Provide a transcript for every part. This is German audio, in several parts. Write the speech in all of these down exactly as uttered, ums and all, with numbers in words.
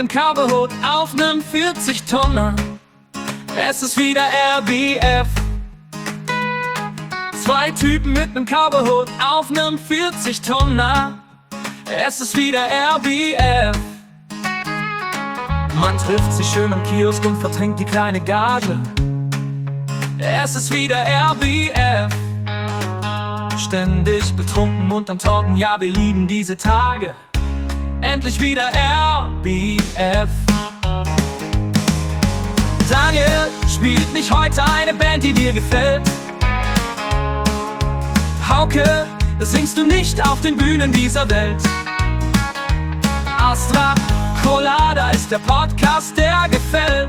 nem Carbohot auf nem vierzig-Tonner. Es ist wieder R B F. Zwei Typen mit nem Carbohot auf nem vierzig-Tonner. Es ist wieder R B F. Man trifft sich schön am Kiosk und vertrinkt die kleine Gage. Es ist wieder R B F. Ständig betrunken und am Talken, ja, wir lieben diese Tage. Endlich wieder R B F. Daniel, spielt nicht heute eine Band, die dir gefällt? Hauke, das singst du nicht auf den Bühnen dieser Welt. Astra Colada ist der Podcast, der gefällt.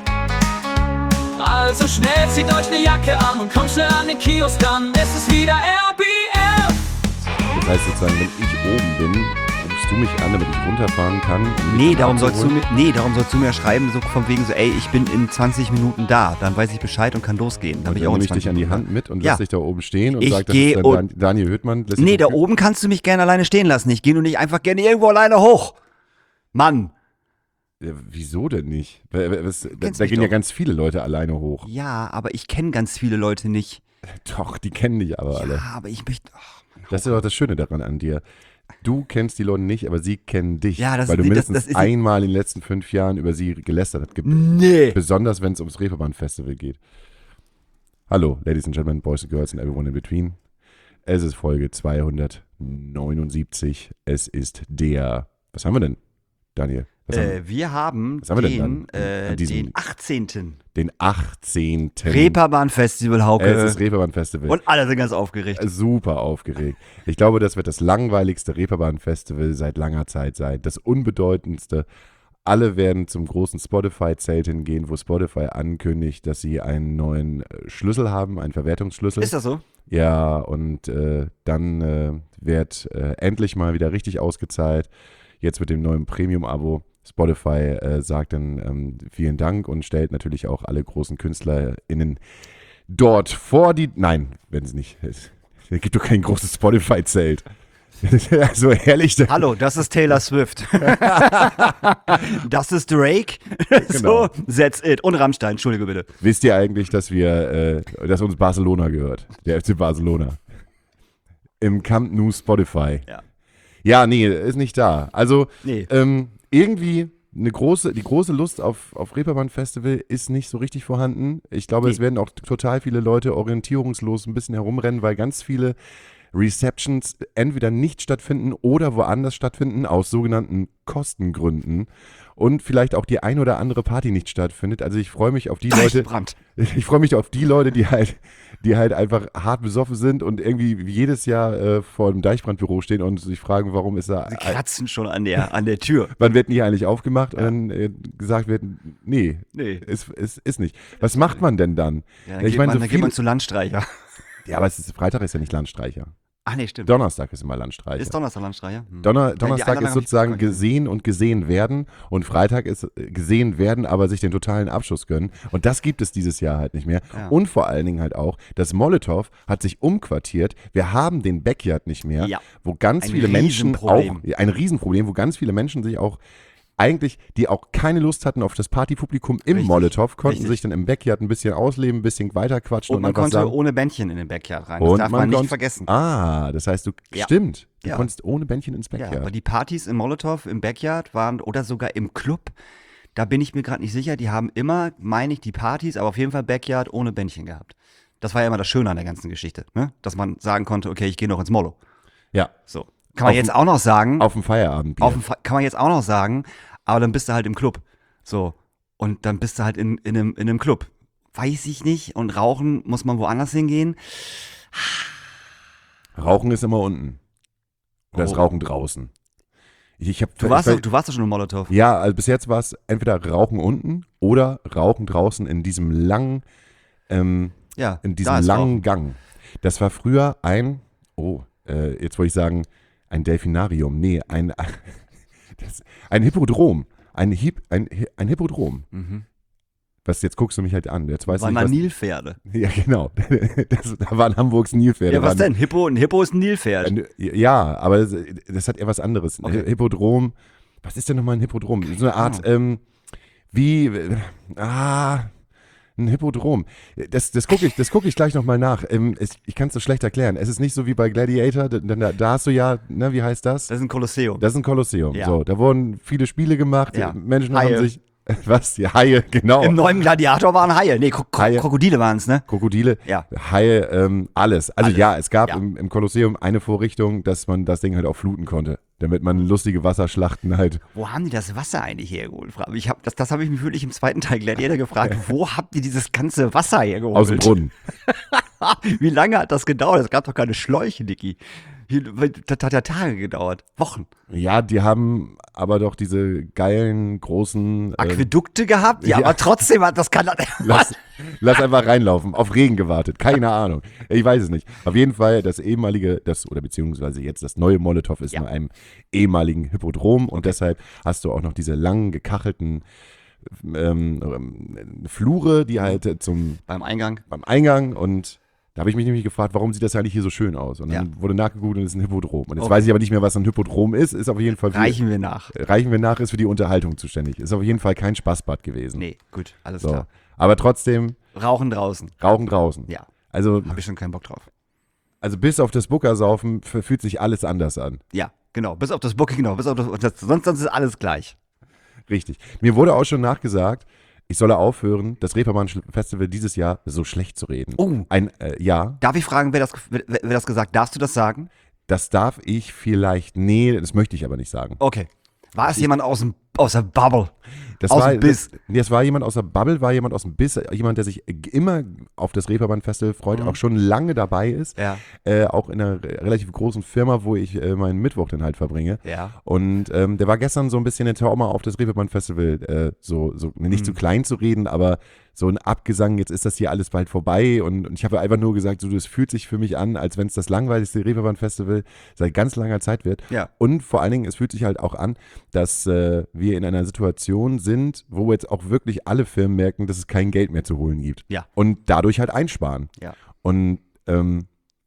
Also schnell zieht euch ne Jacke an und kommt schnell an den Kiosk dann. Es ist wieder R B F. Das heißt sozusagen, wenn ich oben bin, rufst du mich an, damit ich runterfahren kann? Um Nee, darum sollst du mir, nee, darum sollst du mir schreiben, so von wegen so, ey, ich bin in zwanzig Minuten da. Dann weiß ich Bescheid und kann losgehen. Dann, dann bin ich auch nehme in ich dich an die Hand mit und ja. lass dich da oben stehen und Ich sag, das geh ist dann Dan- Daniel Hüttmann. Nee, da oben kannst du mich gerne alleine stehen lassen. Ich gehe nur nicht einfach gerne irgendwo alleine hoch. Mann. Ja, wieso denn nicht? Was, da Kennst da mich gehen ja doch. ganz viele Leute alleine hoch. Ja, aber ich kenne ganz viele Leute nicht. Doch, die kennen dich aber alle. Ja, aber ich möchte... Oh, Das ist doch das Schöne daran an dir. Du kennst die Leute nicht, aber sie kennen dich. Ja, das weil du ist- mindestens das- das ist- einmal in den letzten fünf Jahren über sie gelästert hast. Ge- nee. Besonders, wenn es ums Reeperbahn-Festival geht. Hallo, Ladies and Gentlemen, Boys and Girls and everyone in between. Es ist Folge zweihundertneunundsiebzig. Es ist der... Was haben wir denn, Daniel? Was haben wir? Äh, wir haben, Was haben wir denn den, dann äh, an diesem- den achtzehnten. Den achtzehnten. Reeperbahn-Festival, Hauke. Es ist Reeperbahn-Festival. Und alle sind ganz aufgeregt. Super aufgeregt. Ich glaube, das wird das langweiligste Reeperbahn-Festival seit langer Zeit sein. Das unbedeutendste. Alle werden zum großen Spotify-Zelt hingehen, wo Spotify ankündigt, dass sie einen neuen äh, Schlüssel haben, einen Verwertungsschlüssel. Ist das so? Ja, und äh, dann äh, wird äh, endlich mal wieder richtig ausgezahlt. Jetzt mit dem neuen Premium-Abo. Spotify äh, sagt dann ähm, vielen Dank und stellt natürlich auch alle großen KünstlerInnen dort vor die... Nein, wenn es nicht... Es gibt doch kein großes Spotify-Zelt. So ehrlich. Hallo, das ist Taylor Swift. Das ist Drake. Genau. So, that's it. Und Rammstein, entschuldige bitte. Wisst ihr eigentlich, dass wir, äh, dass uns Barcelona gehört? Der F C Barcelona. Im Camp Nou Spotify. Ja. Ja, nee, ist nicht da. Also, Nee. ähm, irgendwie eine große, die große Lust auf, auf Reeperbahn-Festival ist nicht so richtig vorhanden. Ich glaube, Nee. es werden auch total viele Leute orientierungslos ein bisschen herumrennen, weil ganz viele Receptions entweder nicht stattfinden oder woanders stattfinden, aus sogenannten Kostengründen. Und vielleicht auch die ein oder andere Party nicht stattfindet. Also ich freue mich auf die Leute. Deichbrand. Ich freue mich auf die Leute, die halt, die halt einfach hart besoffen sind und irgendwie jedes Jahr äh, vor dem Deichbrandbüro stehen und sich fragen, warum ist da, Sie kratzen schon an der, an der Tür. wann wird denn hier eigentlich aufgemacht? Und dann äh, gesagt wird, nee, Nee. ist, ist, ist nicht. Was macht man denn dann? Ja, dann ich geht, meine, man, so dann geht viele, man zu Landstreicher. ja, aber es ist, Freitag ist ja nicht Landstreicher. Ach nee, stimmt. Donnerstag ist immer Landstreicher. Ist Donnerstag Landstreicher? Hm. Donner, Ja, die Donnerstag Einladung ist hab ich sozusagen bekommen. gesehen und gesehen werden und Freitag ist äh, gesehen werden, aber sich den totalen Abschuss gönnen. Und das gibt es dieses Jahr halt nicht mehr. Ja. Und vor allen Dingen halt auch, das Molotow hat sich umquartiert. Wir haben den Backyard nicht mehr, Ja. wo ganz Ein viele Menschen auch, Riesenproblem. ein Riesenproblem, wo ganz viele Menschen sich auch eigentlich, die auch keine Lust hatten auf das Partypublikum im Richtig, Molotow, konnten richtig. sich dann im Backyard ein bisschen ausleben, ein bisschen weiterquatschen Und und, man einfach konnte sagen, ohne Bändchen in den Backyard rein. Das und darf man, nicht konnt- vergessen. Ah, das heißt, du, Ja. stimmt, du Ja. konntest ohne Bändchen ins Ja, Backyard. aber die Partys im Molotow, im Backyard waren, oder sogar im Club, da bin ich mir gerade nicht sicher, die haben immer, meine ich, die Partys, aber auf jeden Fall Backyard ohne Bändchen gehabt. Das war ja immer das Schöne an der ganzen Geschichte, ne? Dass man sagen konnte, okay, ich gehe noch ins Molo. Ja, So. Kann man Auf jetzt dem- auch noch sagen, auf dem Feierabend. auf dem Fa- kann man jetzt auch noch sagen, aber dann bist du halt im Club. So. Und dann bist du halt in, in, einem, in einem Club. Weiß ich nicht. Und rauchen muss man woanders hingehen. Rauchen ist immer unten. Oder ist Oh. Rauchen draußen? Ich, ich hab, Du warst, ich, doch, du warst doch schon im Molotow. Ja, also bis jetzt war es entweder Rauchen unten oder Rauchen draußen in diesem langen, ähm, Ja, in da diesem ist langen Rauchen. Gang. Das war früher ein, oh, äh, jetzt wollte ich sagen, ein Delfinarium. Nee, ein, das, ein Hippodrom. Ein, Hip, ein, ein Hippodrom. Mhm. Was, jetzt guckst du mich halt an. Jetzt weißt du Waren nicht, da was, Nilpferde. ja, genau. Das, da waren Hamburgs Nilpferde. Ja, was waren- denn? Hippo, ein Hippo ist ein Nilpferd. Ein- Ja, aber das, das hat eher was anderes. Ein Okay. Hippodrom, was ist denn nochmal ein Hippodrom? So eine Art, ähm, wie, äh, ah, ein Hippodrom. Das, das gucke ich, das guck ich gleich nochmal nach. Ähm, es, ich kann es so schlecht erklären. Es ist nicht so wie bei Gladiator, da, da, da hast du ja, ne, wie heißt das? Das ist ein Kolosseum. Das ist ein Kolosseum. Ja. So, da wurden viele Spiele gemacht. Ja. Menschen Haie. haben sich, was, die Haie, genau. Im neuen Gladiator waren Haie. Nee, Kro Haie. Krokodile waren es, ne? Krokodile, Ja. Haie, ähm, alles. Also Alles. ja, es gab Ja. im, im Kolosseum eine Vorrichtung, dass man das Ding halt auch fluten konnte, damit man lustige Wasserschlachten halt. Wo haben die das Wasser eigentlich hergeholt? Fra- Ich hab, das das habe ich mich wirklich im zweiten Teil Gladiator gefragt. Wo habt ihr dieses ganze Wasser hergeholt? Aus dem Brunnen. Wie lange hat das gedauert? Es gab doch keine Schläuche, Dicky. Hier, das hat ja Tage gedauert. Wochen. Ja, die haben aber doch diese geilen, großen. äh, Aquädukte gehabt? Ja, ja. aber trotzdem hat das kann. Lass, lass einfach reinlaufen. Auf Regen gewartet. Keine Ahnung. Ich weiß es nicht. Auf jeden Fall das ehemalige, das oder beziehungsweise jetzt das neue Molotow ist Ja. in einem ehemaligen Hippodrom und deshalb hast du auch noch diese langen, gekachelten ähm, ähm, Flure, die halt äh, zum Beim Eingang. beim Eingang und da habe ich mich nämlich gefragt, warum sieht das eigentlich hier so schön aus? Und dann Ja. wurde nachgegoogelt und es ist ein Hippodrom. Und jetzt Okay. weiß ich aber nicht mehr, was ein Hippodrom ist. Ist auf jeden Fall für, Reichen wir nach. reichen wir nach, ist für die Unterhaltung zuständig. Ist auf jeden Fall kein Spaßbad gewesen. Nee, gut, alles So. klar. Aber trotzdem, Rauchen draußen. Rauchen draußen. Ja, Also, habe ich schon keinen Bock drauf. also bis auf das Buckersaufen f- fühlt sich alles anders an. Ja, genau. Bis auf das Booking, genau. Bis auf das, das, sonst, sonst ist alles gleich. Richtig. Mir wurde auch schon nachgesagt, ich solle aufhören, das Reeperbahn Festival dieses Jahr so schlecht zu reden. Oh. Ein, äh, ja, Darf ich fragen, wer das, wer, wer das gesagt? Darfst du das sagen? das darf ich vielleicht, nee, das möchte ich aber nicht sagen. Okay. War es jemand aus, dem, aus der Bubble? Das Aus war, dem Biss. Das, nee, das war jemand aus der Bubble, war jemand aus dem Biss, jemand, der sich immer auf das Reeperbahn-Festival freut, auch schon lange dabei ist. Ja. Äh, auch in einer re- relativ großen Firma, wo ich äh, meinen Mittwoch dann halt verbringe. Ja. Und ähm, der war gestern so ein bisschen der Trauma auf das Reeperbahn-Festival, äh, so, so nicht zu klein zu reden, aber so ein Abgesang, jetzt ist das hier alles bald vorbei. Und, und ich habe einfach nur gesagt, so, das fühlt sich für mich an, als wenn es das langweiligste Reeperbahn-Festival seit ganz langer Zeit wird. Ja. Und vor allen Dingen, es fühlt sich halt auch an, dass äh, wir in einer Situation sind, wo jetzt auch wirklich alle Firmen merken, dass es kein Geld mehr zu holen gibt. Ja. Und dadurch halt einsparen. Ja. Und, ähm,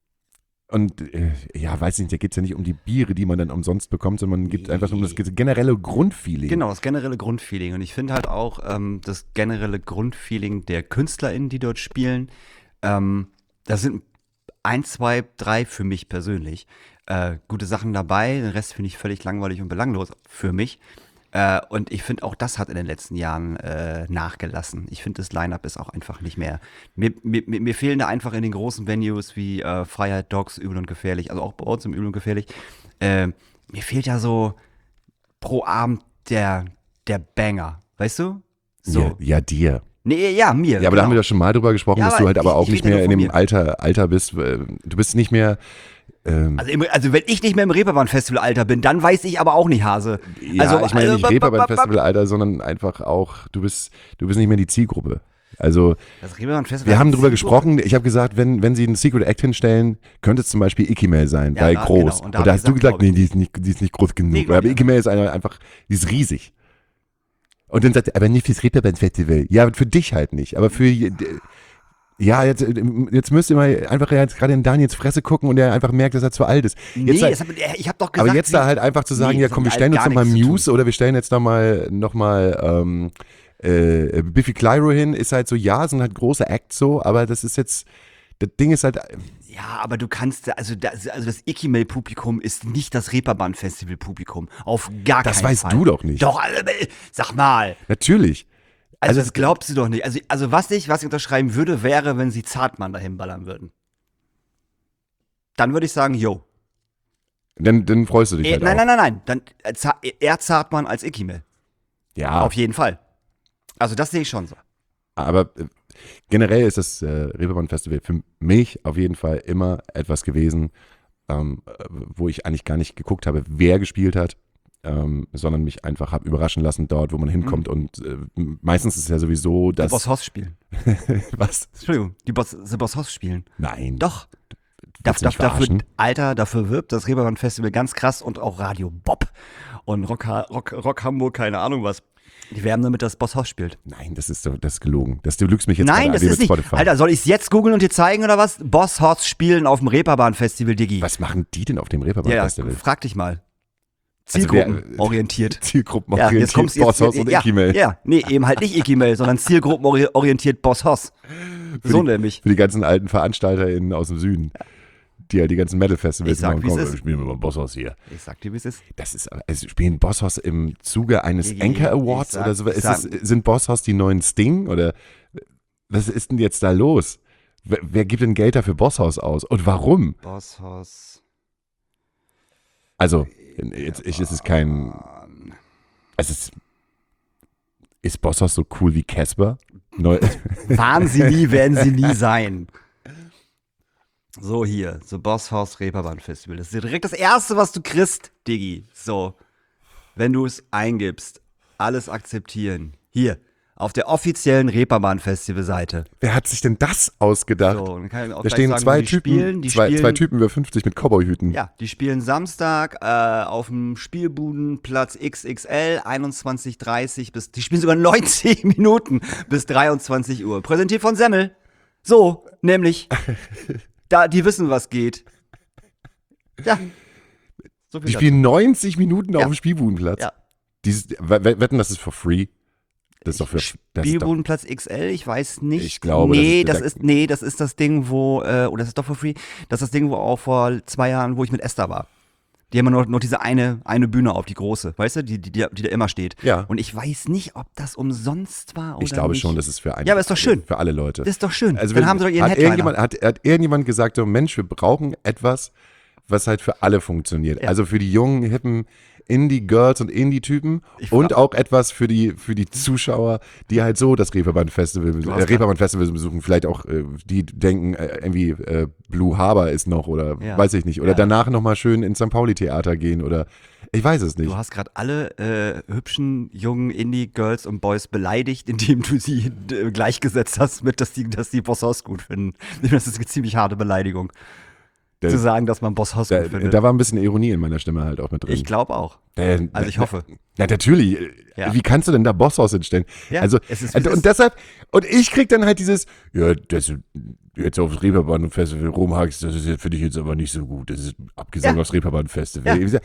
und äh, ja, weiß nicht, da geht es ja nicht um die Biere, die man dann umsonst bekommt, sondern man gibt einfach um das generelle Grundfeeling. Genau, das generelle Grundfeeling. Und ich finde halt auch ähm, das generelle Grundfeeling der KünstlerInnen, die dort spielen, ähm, da sind ein, zwei, drei für mich persönlich äh, gute Sachen dabei. Den Rest finde ich völlig langweilig und belanglos für mich. Äh, und ich finde, auch das hat in den letzten Jahren äh, nachgelassen. Ich finde, das Line-Up ist auch einfach nicht mehr. Mir, mir, mir fehlen da einfach in den großen Venues wie äh, Freiheit, Dogs, Übel und Gefährlich, also auch bei uns im Übel und Gefährlich, äh, mir fehlt ja so pro Abend der, der Banger, weißt du? So. Ja, ja, dir. Nee, ja, mir. Ja, aber da haben wir doch schon mal drüber gesprochen, Ja, dass aber du halt aber ich- auch ich nicht rede mehr nur in von dem mir. Alter, Alter bist. äh, Du bist nicht mehr. Ähm, Also, im, also wenn ich nicht mehr im Reeperbahn-Festival-Alter bin, dann weiß ich aber auch nicht, Hase. ja, also, ich meine also, nicht Reeperbahn-Festival, Alter, sondern einfach auch, du bist, du bist nicht mehr die Zielgruppe. Also, Das Reeperbahn-Festival. wir haben hat drüber Zielgruppe. gesprochen. Ich habe gesagt, wenn, wenn sie einen Secret Act hinstellen, könnte es zum Beispiel Ikimel sein, Ja, bei da- groß. genau. Und Und da da, hab ich hast du gesagt, gesagt, glaub ich nee, die ist nicht, die ist nicht groß genug. Nee, glaub aber ich Ikimel ist einer einfach, die ist riesig. Und dann sagt er, aber nicht fürs Reeperbahn-Festival. Ja, für dich halt nicht. Aber für, ja, jetzt, jetzt müsst ihr mal einfach jetzt gerade in Daniels Fresse gucken und er einfach merkt, dass er zu alt ist. Nee, Jetzt, das hab, ich habe doch gesagt. aber jetzt da halt einfach zu sagen, nee, ja das komm, wir hat stellen uns gar nochmal nichts zu Muse oder wir stellen jetzt nochmal noch mal, ähm, äh, Biffy Clyro hin, ist halt so, ja, sind halt große Acts so, aber das ist jetzt, das Ding ist halt, Ja, aber du kannst, also das, also das Ikimel-Publikum ist nicht das Reeperbahn-Festival-Publikum. Auf gar Das keinen Fall. weißt du doch nicht. Doch, also, äh, sag mal. natürlich. Also, Also das glaubst du doch nicht. Also, also was ich, was ich unterschreiben würde, wäre, wenn sie Zartmann dahin ballern würden. Dann würde ich sagen, yo. Dann, dann freust du dich Eh, halt nein, auch. nein, nein, nein. Dann äh, Za- eher Zartmann als Ikimel. Ja, Auf jeden Fall. Also das sehe ich schon so. aber äh, generell ist das äh, Reeperbahn-Festival für mich auf jeden Fall immer etwas gewesen, ähm, äh, wo ich eigentlich gar nicht geguckt habe, wer gespielt hat, ähm, sondern mich einfach habe überraschen lassen dort, wo man hinkommt. Und äh, meistens ist es ja sowieso, Die dass... Boss Hoss spielen. Was? Entschuldigung, die Boss, die Boss Hoss spielen. Nein. Doch. Willst du Da, mich da, dafür, verarschen? Alter, dafür wirbt das Reeperbahn-Festival ganz krass und auch Radio Bob und Rock, Rock, Rock Hamburg, keine Ahnung was. Die werben damit, dass Boss Hoss spielt. Nein, das ist, doch- das ist gelogen. Das, du lügst mich jetzt Nein, gerade das an, wie ist mit nicht. Spotify. Alter, soll ich es jetzt googeln und dir zeigen oder was? Boss Hoss spielen auf dem Reeperbahn-Festival, Diggi. Was machen die denn auf dem Ja, ja, Reeperbahn-Festival? frag dich mal. Zielgruppenorientiert. Ja, Zielgruppenorientiert, jetzt kommst du Boss jetzt, Hoss und ja, Ikimel. Ja, nee, eben halt nicht Ikimel, sondern zielgruppenorientiert Boss Hoss. So die, nämlich. Für die ganzen alten VeranstalterInnen aus dem Süden, die ja die ganzen Metal-Festivals Ich sag, machen. wie's Komm, ist. wir spielen wir mal Boss Hoss hier. Ich sag dir, wie es ist. Das ist, also spielen Boss Hoss im Zuge eines Ich- Anchor ich Awards sag- oder so? ich Ist sag- es, sind Boss Hoss die neuen Sting oder was ist denn jetzt da los? Wer, wer gibt denn Geld dafür Boss Hoss aus und warum? Boss Hoss. Also, jetzt ich, ist es kein, es ist, ist Boss Hoss so cool wie Casper? Neu, Waren sie nie, werden sie nie sein. So, hier, so Boss Hoss Reeperbahn Festival. Das ist direkt das Erste, was du kriegst, Diggi. So, wenn du es eingibst, alles akzeptieren. Hier, auf der offiziellen Reeperbahn Festival-Seite. wer hat sich denn das ausgedacht? So, dann kann ich auch Da gleich stehen sagen, zwei wo die Typen, spielen. Die zwei, spielen, zwei Typen über fünfzig mit Cowboyhüten. Ja, die spielen Samstag äh, auf dem Spielbudenplatz X X L, einundzwanzig Uhr dreißig bis, die spielen sogar neunzig Minuten bis dreiundzwanzig Uhr. Präsentiert von Semmel. So, nämlich, da, die wissen, was geht. Ja. So viel Die dazu. spielen neunzig Minuten auf Ja. dem Spielbudenplatz. Ja. Dieses, w- w- wetten, das ist for free? Das ist doch für. Das ist doch, Spielbudenplatz X L, ich weiß nicht. Ich glaube, nee, das das ist- ist, nee, das ist das Ding, wo, äh, oder das ist doch for free, das ist das Ding, wo auch vor zwei Jahren, wo ich mit Esther war. Die haben nur, nur diese eine, eine Bühne auf, die große, weißt du, die, die, die, die da immer steht. Ja. Und ich weiß nicht, ob das umsonst war oder ich glaube nicht. schon, das ist für einen. Ja, aber ist doch schön. Für alle Leute. Das ist doch schön. Also Dann wenn- haben sie doch ihren hat Headliner. irgendjemand, hat, hat irgendjemand gesagt, so, Mensch, wir brauchen etwas, was halt für alle funktioniert. Ja. Also für die jungen, hippen Indie-Girls und Indie-Typen Ich und frag- auch etwas für die, für die Zuschauer, die halt so das Reeperbahn-Festival besuchen, hast äh, grad- Reeperbahn-Festival besuchen. Vielleicht auch, äh, die denken, äh, irgendwie äh, Blue Harbor ist noch oder Ja. weiß ich nicht. Oder Ja. danach nochmal schön ins Sankt Pauli-Theater gehen oder ich weiß es nicht. Du hast gerade alle äh, hübschen jungen Indie-Girls und Boys beleidigt, indem du sie äh, gleichgesetzt hast mit, dass die, dass die Boss Hoss gut finden. Das ist eine ziemlich harte Beleidigung. Da- zu sagen, dass man Boss Hoss Da, gut findet. da war ein bisschen Ironie in meiner Stimme halt auch mit drin. Ich glaube auch. Äh, Also ich na- hoffe. Ja, natürlich. Ja. Wie kannst du denn da Bosshaus hinstellen? Ja, also, es ist, wie also es ist. und deshalb, und ich krieg dann halt dieses, ja, das jetzt aufs Reeperbahn Festival rumhackst, das ist jetzt, finde ich jetzt aber nicht so gut. Das ist abgesagt Ja. aufs Reeperbahn Festival. Ja. Ich sag-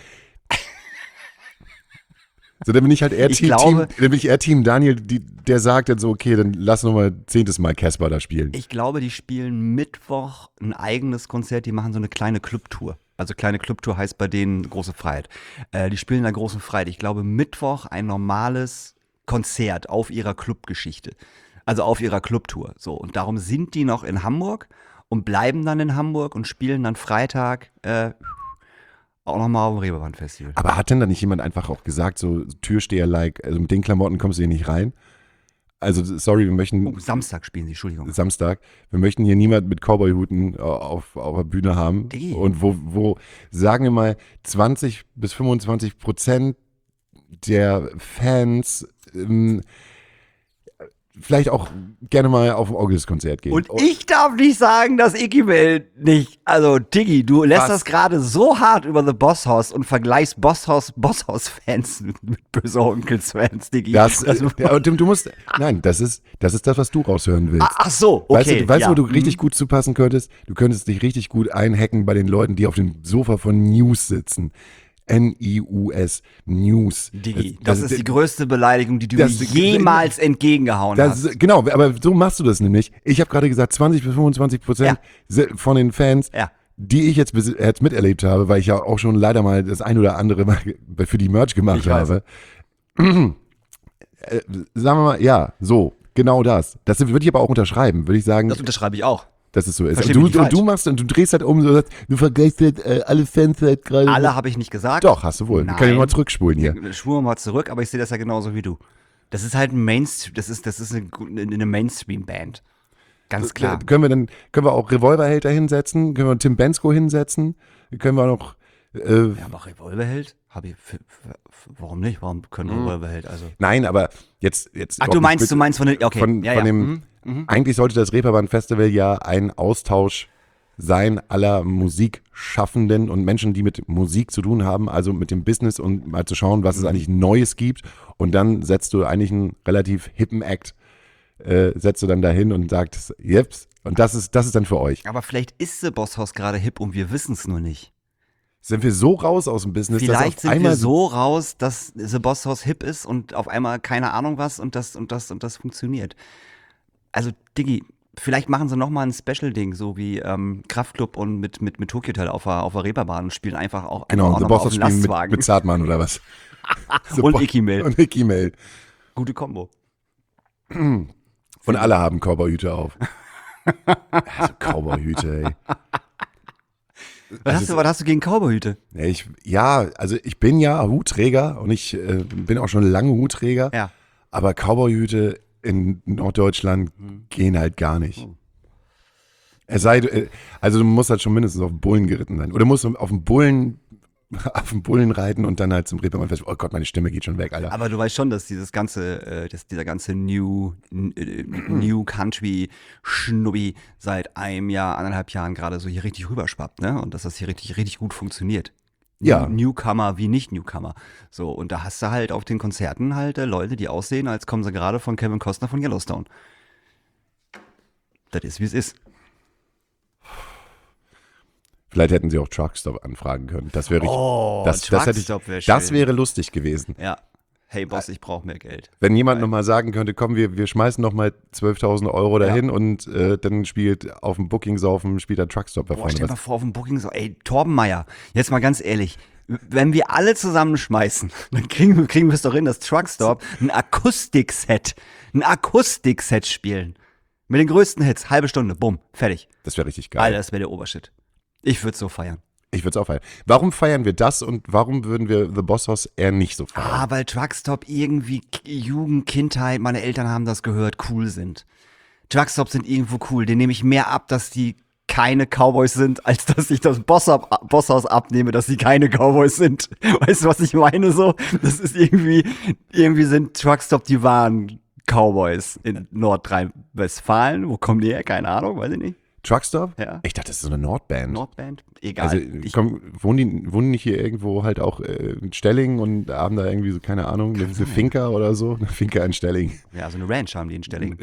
So, dann bin ich halt eher Ich Team, glaube- Team, dann bin ich eher Team Daniel, die, der sagt dann so, okay, dann lass nochmal zehntes Mal Casper da spielen. Ich glaube, die spielen Mittwoch ein eigenes Konzert, die machen so eine kleine Clubtour. Also kleine Clubtour heißt bei denen große Freiheit. Äh, die spielen in der großen Freiheit. Ich glaube, Mittwoch ein normales Konzert auf ihrer Clubgeschichte. Also auf ihrer Clubtour. So, und darum sind die noch in Hamburg und bleiben dann in Hamburg und spielen dann Freitag äh, auch nochmal auf dem Reeperbahn-Festival. Aber hat denn da nicht jemand einfach auch gesagt, so Türsteher-like, also mit den Klamotten kommst du hier nicht rein? Also, sorry, wir möchten. Oh, Samstag spielen sie, Entschuldigung. Samstag. Wir möchten hier niemand mit Cowboy-Huten auf, auf der Bühne haben. Diggi. Und wo, wo, sagen wir mal, zwanzig bis fünfundzwanzig Prozent der Fans ähm, vielleicht auch gerne mal auf ein Orgels-Konzert gehen. Und ich darf nicht sagen, dass Iggy nicht. Also, Diggi, du lässt Was? das gerade so hart über The Boss Hoss und vergleichst Boss Hoss, Boss Hoss-Fans mit, mit böse Onkels-Fans, Diggi. Das, Also- äh, ja, und du musst, nein, das ist, das ist das, was du raushören willst. Ah, ach so, okay. Weißt du, weißt, ja. wo du richtig gut zupassen könntest? Du könntest dich richtig gut einhacken bei den Leuten, die auf dem Sofa von News sitzen. N I U S, News. Diggi, das, ist die größte Beleidigung, die du das- mir jemals entgegengehauen Das, hast. genau, aber so machst du das nämlich. Ich habe gerade gesagt, zwanzig bis fünfundzwanzig Prozent von den Fans, Ja. die ich jetzt, bis- jetzt miterlebt habe, weil ich ja auch schon leider mal das ein oder andere mal für die Merch gemacht Ich weiß. habe. äh, sagen wir mal, ja, so, genau das. Das würde ich aber auch unterschreiben, würde ich sagen, Das unterschreibe ich auch. dass es so ist. Versteh Und mich du, nicht und du falsch. machst und du drehst halt um, so, sagst, du vergleichst halt, äh, alle Fans halt gerade. Alle habe ich nicht gesagt. Doch, hast du wohl. Nein. Kann ich mal zurückspulen hier. Ich schwur mal zurück, aber ich sehe das ja genauso wie du. Das ist halt ein Mainstream, das ist, das ist eine, eine Mainstream-Band. Ganz klar. Äh, Können wir dann, können wir auch Revolverheld da hinsetzen? Können wir Tim Bensko hinsetzen? Können wir noch, äh, Ja, aber Revolverheld? Hab ich, f- f- f- warum nicht? Warum können Revolverheld? Also. nein, aber jetzt, jetzt. Ach, überhaupt du nicht meinst, mit- du meinst von den, okay. Von, ja, von ja. dem, Mhm, mhm. eigentlich sollte das Reeperbahn Festival ja ein Austausch sein aller Musikschaffenden und Menschen, die mit Musik zu tun haben, also mit dem Business und mal zu schauen, was es eigentlich Neues gibt. Und dann setzt du eigentlich einen relativ hippen Act, äh, setzt du dann dahin und sagst, jeps, und das ist, das ist dann für euch. Aber vielleicht ist The Boss Hoss gerade hip und wir wissen es nur nicht. Sind wir so raus aus dem Business, Vielleicht dass auf sind einmal wir so raus, dass The Boss House hip ist und auf einmal keine Ahnung was und das und das und das funktioniert. Also, Diggi, vielleicht machen sie nochmal ein Special-Ding, so wie ähm, Kraftklub und mit, mit, mit Tokyo Hotel auf der, auf der Reeperbahn und spielen einfach auch, genau, einfach auch The noch mal Boss auf dem spielen mit, Lastwagen. mit Zartmann oder was? The Und Bo- Icky-Mail. Und Icky Mail. Gute Kombo. Und alle haben Cowboyhüte auf. Also Cowboyhüte, ey. Was hast, du, was hast du gegen Cowboyhüte? Ja, ich, ja, also ich bin ja Hutträger und ich äh, bin auch schon lange Hutträger, Ja. aber Cowboyhüte in Norddeutschland gehen halt gar nicht. Es sei, äh, also du musst halt schon mindestens auf den Bullen geritten sein. Oder musst du auf den Bullen, auf den Bullen reiten und dann halt zum Reeperbahn Festival. Oh Gott, meine Stimme geht schon weg, Alter. Aber du weißt schon, dass dieses ganze, äh, dass dieser ganze New, n- äh, New Country Schnubbi seit einem Jahr, anderthalb Jahren gerade so hier richtig rüberschwappt, ne? Und dass das hier richtig, richtig gut funktioniert. Ja. Newcomer wie nicht Newcomer. So, und da hast du halt auf den Konzerten halt äh, Leute, die aussehen, als kommen sie gerade von Kevin Costner von Yellowstone. Das ist, wie es ist. Vielleicht hätten sie auch Truckstop anfragen können. Das wäre richtig. Oh, das, das, hätte ich, Truckstop wär das schön. wäre lustig gewesen. Ja. Hey Boss, ich brauche mehr Geld. Wenn jemand nochmal sagen könnte, komm, wir, wir schmeißen nochmal zwölftausend Euro dahin Ja. und äh, dann spielt auf dem Booking-Saufen, spielt der Truckstop da Boah, vorne. stell dir mal Was, vor, auf dem Booking so, ey, Torbenmeier, jetzt mal ganz ehrlich, wenn wir alle zusammenschmeißen, dann kriegen, wir- kriegen wir es doch hin, dass Truckstop ein Akustikset, ein Akustikset spielen. Mit den größten Hits, halbe Stunde, bumm, fertig. das wäre richtig geil. Alter, das wäre der Obershit. Ich würde so feiern. Ich würde es auch feiern. Warum feiern wir das und warum würden wir The Boss House eher nicht so feiern? Ah, weil Truckstop irgendwie K- Jugend, Kindheit, meine Eltern haben das gehört, cool sind. Truckstop sind irgendwo cool. Den nehme ich mehr ab, dass die keine Cowboys sind, als dass ich das Bosshaus Bosshaus abnehme, dass sie keine Cowboys sind. Weißt du, was ich meine so? Das ist irgendwie, irgendwie sind Truckstop die wahren Cowboys in Nordrhein-Westfalen. Wo kommen die her? Keine Ahnung, weiß ich nicht. Truckstop? Ja. Ich dachte, das ist so eine Nordband. Nordband? Egal. Also, ich, komm, wohnen, die, wohnen nicht hier irgendwo halt auch äh, in Stelling und haben da irgendwie so, keine Ahnung, eine, eine Finca oder so? Eine Finca in Stelling. ja, so eine Ranch haben die in Stelling.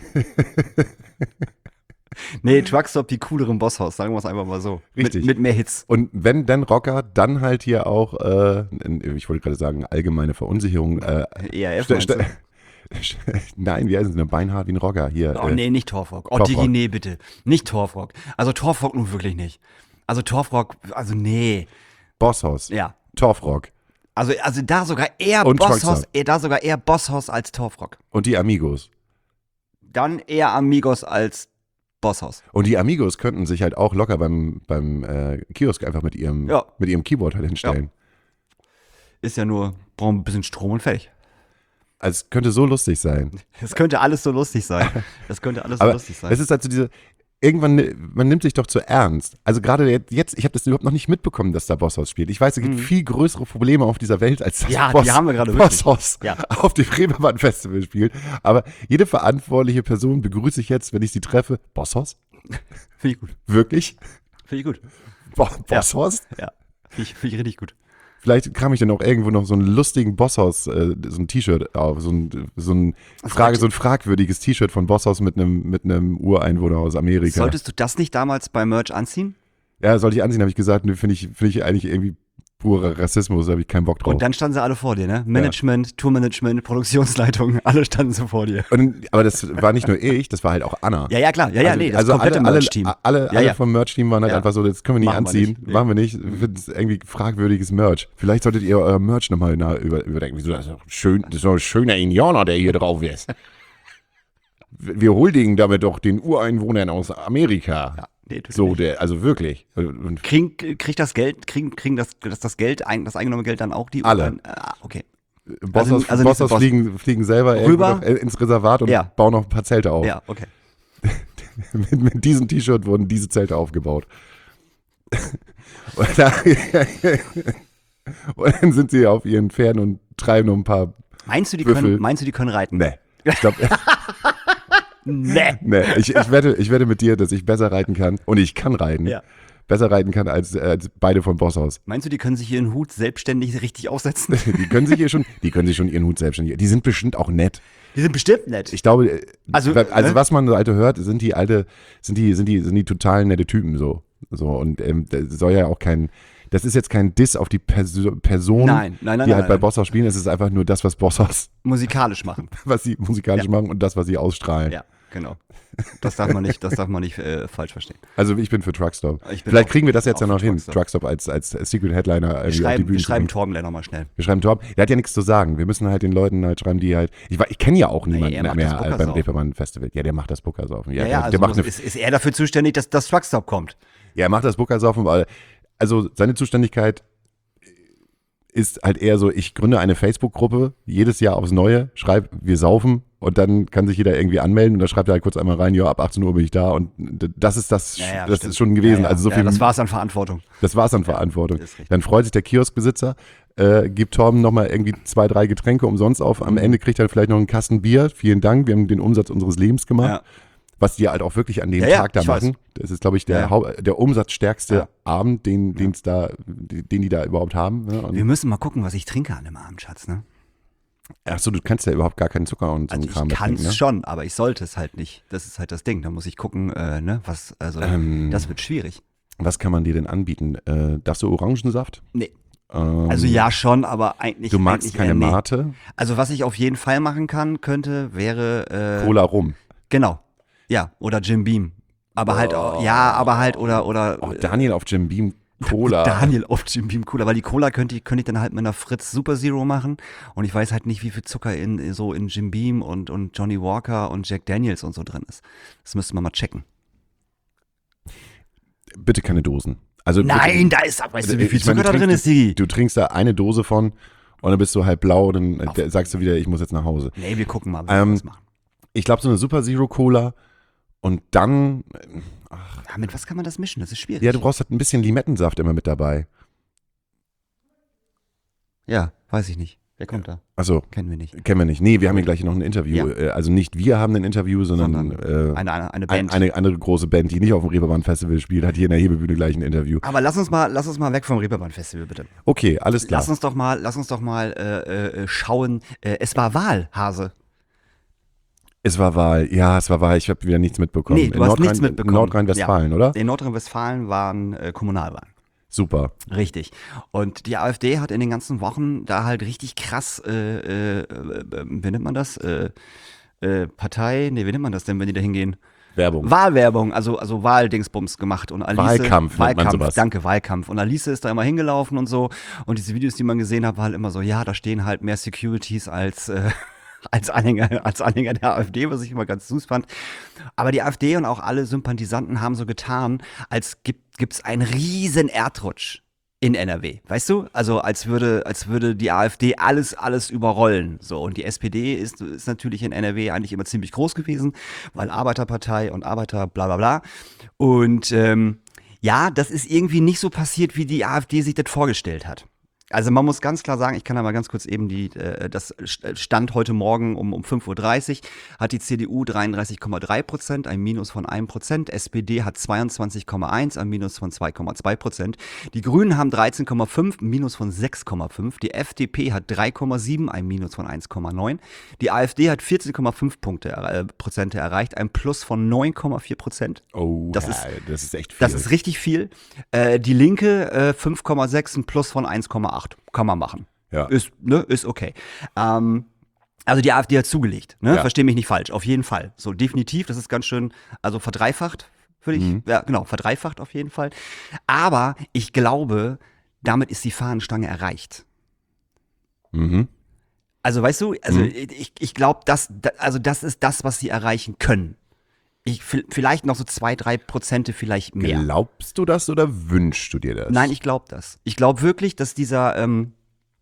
Nee, Truckstop, die cooleren Bosshaus, sagen wir es einfach mal so. Richtig. Mit, mit mehr Hits. Und wenn dann Rocker, dann halt hier auch, äh, ich wollte gerade sagen, allgemeine Verunsicherung. Äh, E R F st- meinst du? st- Nein, wie heißt es denn? Beinhard wie ein Rocker. Hier. Oh äh, nee, nicht Torfrock. Oh, Torfrock. Digi, nee, bitte. Nicht Torfrock. Also Torfrock nun wirklich nicht. Also Torfrock, also nee. Bosshaus. Ja. Torfrock. Also, also da sogar eher Und Bosshaus, Truckstop. eh, da sogar eher Bosshaus als Torfrock. Und die Amigos. Dann eher Amigos als Bosshaus. Und die Amigos könnten sich halt auch locker beim, beim äh, Kiosk einfach mit ihrem, Ja. mit ihrem Keyboard halt hinstellen. Ist ja nur, brauchen ein bisschen Strom und fertig. Also es könnte so lustig sein. Das könnte alles so lustig sein. Das könnte alles so Aber lustig sein. es ist halt so diese, irgendwann, ni- man nimmt sich doch zu ernst. Also gerade jetzt, ich habe das überhaupt noch nicht mitbekommen, dass da Bosshaus spielt. Ich weiß, es gibt viel größere Probleme auf dieser Welt, als das Mhm. Ja, die Boss, haben wir gerade wirklich. Bosshaus Ja. auf dem Reeperbahn Festival spielt. Aber jede verantwortliche Person begrüße ich jetzt, wenn ich sie treffe. Bosshaus? Finde ich gut. Wirklich? Finde ich gut. Bo Bosshaus? Ja. Finde ich, find ich richtig gut. Vielleicht kam ich dann auch irgendwo noch so einen lustigen Bosshaus, äh, so ein T-Shirt auf, so ein, so ein, Frage, so ein fragwürdiges T-Shirt von Bosshaus mit einem mit einem Ureinwohner aus Amerika. Solltest du das nicht damals bei Merch anziehen? Ja, sollte ich ansehen, habe ich gesagt, ne, finde ich, finde ich eigentlich irgendwie purer Rassismus, da habe ich keinen Bock drauf. Und dann standen sie alle vor dir, ne? Management, Tourmanagement, Produktionsleitung, alle standen so vor dir. Und, aber das war nicht nur ich, das war halt auch Anna. Ja, ja, klar. Ja, ja, also, nee, das also komplette alle, alle, Merch-Team. alle, Ja, alle ja. vom Merch-Team waren halt Ja. einfach so, das können wir nicht Machen wir anziehen, nicht. Nee. machen wir nicht. Wir finden es irgendwie fragwürdiges Merch. Vielleicht solltet ihr euer Merch nochmal na, über, überdenken. Wieso, das ist doch schön, das ist doch ein schöner Indianer, der hier drauf ist. Wir huldigen damit doch den Ureinwohnern aus Amerika. Ja, nee, tut So, nicht. der, also wirklich. Und Kriegen, kriegt das Geld, kriegen, kriegen das, das, das Geld, ein, das eingenommene Geld dann auch die Alle. Uhren? Ah, okay. Bosshaus, also nicht Bosshaus Boss- fliegen, fliegen selber Rüber? irgendwo noch ins Reservat und Ja. bauen noch ein paar Zelte auf. Ja, okay. mit, mit diesem T-Shirt wurden diese Zelte aufgebaut. Und, da, und dann sind sie auf ihren Pferden und treiben noch ein paar. Meinst du, die Würfel. können, meinst du, die können reiten? Ne. Ich glaube, Nee. ne. Ich, ich, wette, ich wette mit dir, dass ich besser reiten kann. Und ich kann reiten. Ja. Besser reiten kann als, als beide von Bosshaus. Meinst du, die können sich ihren Hut selbstständig richtig aufsetzen? Die können sich hier schon, die können sich schon ihren Hut selbstständig. Die sind bestimmt auch nett. Die sind bestimmt nett. Ich glaube, äh, Also, also ne? was man so alte hört, sind die alte, sind die, sind die, sind die total nette Typen so. So, und ähm, da soll ja auch kein, das ist jetzt kein Diss auf die Perso Person, Nein, nein, nein, die nein, halt bei nein. Bosshaus spielen. Es ist einfach nur das, was Bosshaus, Musikalisch machen. was sie musikalisch Ja. machen und das, was sie ausstrahlen. Ja, genau. Das darf man nicht, das darf man nicht äh, falsch verstehen. Also ich bin für Truckstop. Ich bin Vielleicht auch- kriegen wir das bin jetzt ja auch noch für hin, Truckstop. Truckstop als, als Secret Headliner Wir irgendwie auf die schreiben, Bühne wir zu schreiben bringen. Torben gleich nochmal schnell. Wir schreiben Torben. Der hat ja nichts zu sagen. Wir müssen halt den Leuten halt schreiben, die halt. Ich, wa- ich kenne ja auch niemanden er macht mehr das äh, beim Bookersaufen. Reeperbahn Festival. Ja, der macht das Bookersaufen. Ja, Ja, ja, der, also der macht muss, eine, ist, ist er dafür zuständig, dass das Truckstop kommt? ja, er macht das Bookersaufen, weil also seine Zuständigkeit ist halt eher so, ich gründe eine Facebook-Gruppe, jedes Jahr aufs Neue, schreibe, wir saufen und dann kann sich jeder irgendwie anmelden und da schreibt er halt kurz einmal rein, ja, ab achtzehn Uhr bin ich da und das ist das, Ja, ja, das stimmt. ist schon gewesen. Ja, ja. Also so ja, viel, das war's an Verantwortung. das war's an Verantwortung. ist richtig. Dann freut sich der Kioskbesitzer, äh, gibt Torben nochmal irgendwie zwei, drei Getränke umsonst auf. Mhm. Am Ende kriegt er vielleicht noch einen Kasten Bier. Vielen Dank, wir haben den Umsatz unseres Lebens gemacht. Ja. Was die halt auch wirklich an dem Ja, ja, Tag da ich weiß. machen. Das ist, glaube ich, der, Ja. Hau der umsatzstärkste Ja. Abend, den den's da, den die da überhaupt haben. Ne? Und Wir müssen mal gucken, was ich trinke an dem Abend, Schatz, ne? achso, du kannst ja überhaupt gar keinen Zucker und so Also einen Kram ich mehr kann es trinken, ne? schon, aber ich sollte es halt nicht. Das ist halt das Ding. Da muss ich gucken, äh, ne, was, also, Ähm. das wird schwierig. Was kann man dir denn anbieten? Äh, darfst du Orangensaft? Nee. Ähm, Also ja schon, aber eigentlich. Du magst eigentlich keine eher nee. Mate? Also was ich auf jeden Fall machen kann, könnte, wäre. Äh, Cola rum. Genau. Ja, oder Jim Beam. Aber halt auch, ja, aber halt, oder, oder. Oh, Daniel auf Jim Beam Cola. Daniel auf Jim Beam Cola, weil die Cola könnte, ich- könnte ich dann halt mit einer Fritz Super Zero machen und ich weiß halt nicht, wie viel Zucker in so in Jim Beam und, und Johnny Walker und Jack Daniels und so drin ist. Das müsste man mal checken. Bitte keine Dosen. Also Nein, bitte, da ist, weißt du, wie Ich viel meine, Zucker da du drin trinkst- ist, Digi? Du trinkst da eine Dose von und dann bist du halb blau und dann äh, sagst du wieder, ich muss jetzt nach Hause. Nee, wir gucken mal, wie Ähm, wir das machen. Ich glaube, so eine Super Zero Cola und dann, Ja, mit was kann man das mischen? Das ist schwierig. ja, du brauchst halt ein bisschen Limettensaft immer mit dabei. Ja, weiß ich nicht. Wer kommt da? Also Kennen wir nicht. kennen wir nicht. Nee, wir haben hier gleich noch ein Interview. Ja. Äh, Also nicht wir haben ein Interview, sondern, Sondern äh, Eine, eine, eine ein, Band. eine andere große Band, die nicht auf dem Reeperbahn Festival spielt, hat hier in der Hebebühne gleich ein Interview. Aber lass uns mal, lass uns mal weg vom Reeperbahn Festival, bitte. Okay, alles klar. Lass uns doch mal, lass uns doch mal äh, äh, schauen. Äh, es war Wahl, Hase. Es war Wahl. Ja, es war Wahl. Ich habe wieder nichts mitbekommen. Nee, du In hast Nordrhein- nichts mitbekommen. Nordrhein-Westfalen, Ja. oder? In Nordrhein-Westfalen waren äh, Kommunalwahlen. Super. Richtig. Und die AfD hat in den ganzen Wochen da halt richtig krass, äh, äh, äh, wie nennt man das? Äh, äh, Partei, nee, wie nennt man das denn, wenn die da hingehen? Werbung. Wahlwerbung, also, also Wahldingsbums gemacht. Und Alice, Wahlkampf nennt man Wahlkampf, sowas. danke, Wahlkampf. Und Alice ist da immer hingelaufen und so. Und diese Videos, die man gesehen hat, war halt immer so, ja, da stehen halt mehr Securities als, äh, als, Anhänger, als Anhänger der AfD, was ich immer ganz süß fand. Aber die AfD und auch alle Sympathisanten haben so getan, als gibt es einen riesen Erdrutsch in N R W, weißt du? Also als würde, als würde die AfD alles, alles überrollen. So, und die S P D ist, ist natürlich in N R W eigentlich immer ziemlich groß gewesen, weil Arbeiterpartei und Arbeiter bla bla bla. Und ähm, ja, das ist irgendwie nicht so passiert, wie die AfD sich das vorgestellt hat. Also man muss ganz klar sagen, ich kann da mal ganz kurz eben die, äh, das Stand heute Morgen um, um fünf Uhr dreißig, hat die C D U dreiunddreißig Komma drei Prozent, ein Minus von einem Prozent, S P D hat zweiundzwanzig Komma eins, ein Minus von zwei Komma zwei Prozent, die Grünen haben dreizehn Komma fünf, ein Minus von sechs Komma fünf, die F D P hat drei Komma sieben, ein Minus von eins Komma neun, die AfD hat vierzehn Komma fünf Punkte, äh, Prozente erreicht, ein Plus von neun Komma vier Prozent. Oh, Das ja, ist- das ist echt viel. Das ist richtig viel. Äh, die Linke äh, fünf Komma sechs, ein Plus von eins Komma acht. Kann man machen. Ja. Ist, ne, ist okay. Ähm, also die AfD hat zugelegt, ne? Ja. Versteh mich nicht falsch, auf jeden Fall. So definitiv, das ist ganz schön, also verdreifacht, würde ich, Mhm. ja genau, verdreifacht auf jeden Fall. Aber ich glaube, damit ist die Fahnenstange erreicht. Mhm. Also weißt du, also Mhm. ich, ich glaube, das, da- also das ist das, was sie erreichen können. Ich, vielleicht noch so zwei, drei Prozente vielleicht mehr. Glaubst du das oder wünschst du dir das? Nein, ich glaube das. Ich glaube wirklich, dass dieser, ähm,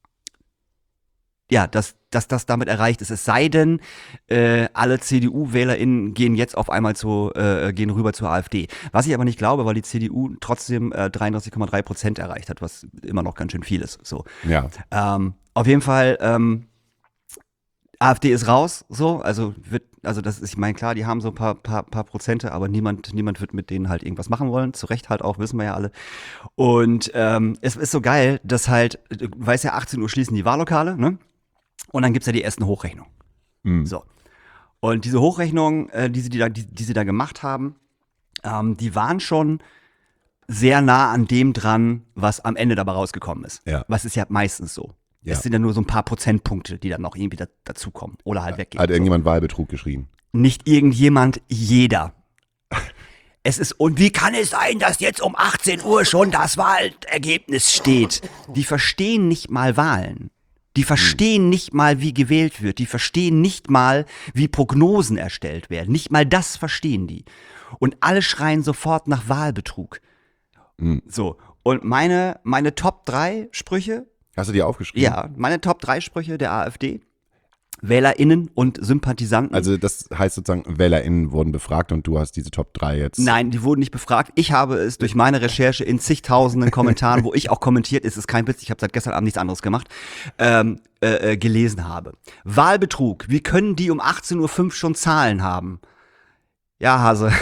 ja, dass, dass das damit erreicht ist. Es sei denn, äh, alle C D U-WählerInnen gehen jetzt auf einmal zu, äh, gehen rüber zur AfD. Was ich aber nicht glaube, weil die C D U trotzdem äh, dreiunddreißig Komma drei Prozent erreicht hat, was immer noch ganz schön viel ist. So. Ja. Ähm, auf jeden Fall, ähm, AfD ist raus, so, also wird, also das ist, ich meine, klar, die haben so ein paar, paar, paar Prozente, aber niemand, niemand wird mit denen halt irgendwas machen wollen. Zu Recht halt auch, wissen wir ja alle. Und ähm, es ist so geil, dass halt, du weißt ja, achtzehn Uhr schließen die Wahllokale, ne? Und dann gibt's ja die ersten Hochrechnungen. Mhm. So. Und diese Hochrechnungen, äh, die, sie, die, da, die, die sie da gemacht haben, ähm, die waren schon sehr nah an dem dran, was am Ende dabei rausgekommen ist. Ja. Was ist ja meistens so. Ja. Es sind ja nur so ein paar Prozentpunkte, die dann noch irgendwie da, dazukommen oder halt weggehen. Hat irgendjemand Wahlbetrug geschrien? Nicht irgendjemand, jeder. Es ist, und wie kann es sein, dass jetzt um achtzehn Uhr schon das Wahlergebnis steht? Die verstehen nicht mal Wahlen. Die verstehen nicht mal, wie gewählt wird. Die verstehen nicht mal, wie Prognosen erstellt werden. Nicht mal das verstehen die. Und alle schreien sofort nach Wahlbetrug. Mhm. So. Und meine, meine Top drei Sprüche, Hast du die aufgeschrieben? ja, meine Top drei Sprüche der AfD, WählerInnen und Sympathisanten. Also das heißt sozusagen, WählerInnen wurden befragt und du hast diese Top drei jetzt. Nein, die wurden nicht befragt. Ich habe es durch meine Recherche in zigtausenden Kommentaren, wo ich auch kommentiert, ist es kein Witz, ich habe seit gestern Abend nichts anderes gemacht, ähm, äh, gelesen habe. Wahlbetrug, wie können die um achtzehn Uhr fünf schon Zahlen haben? Ja, Hase.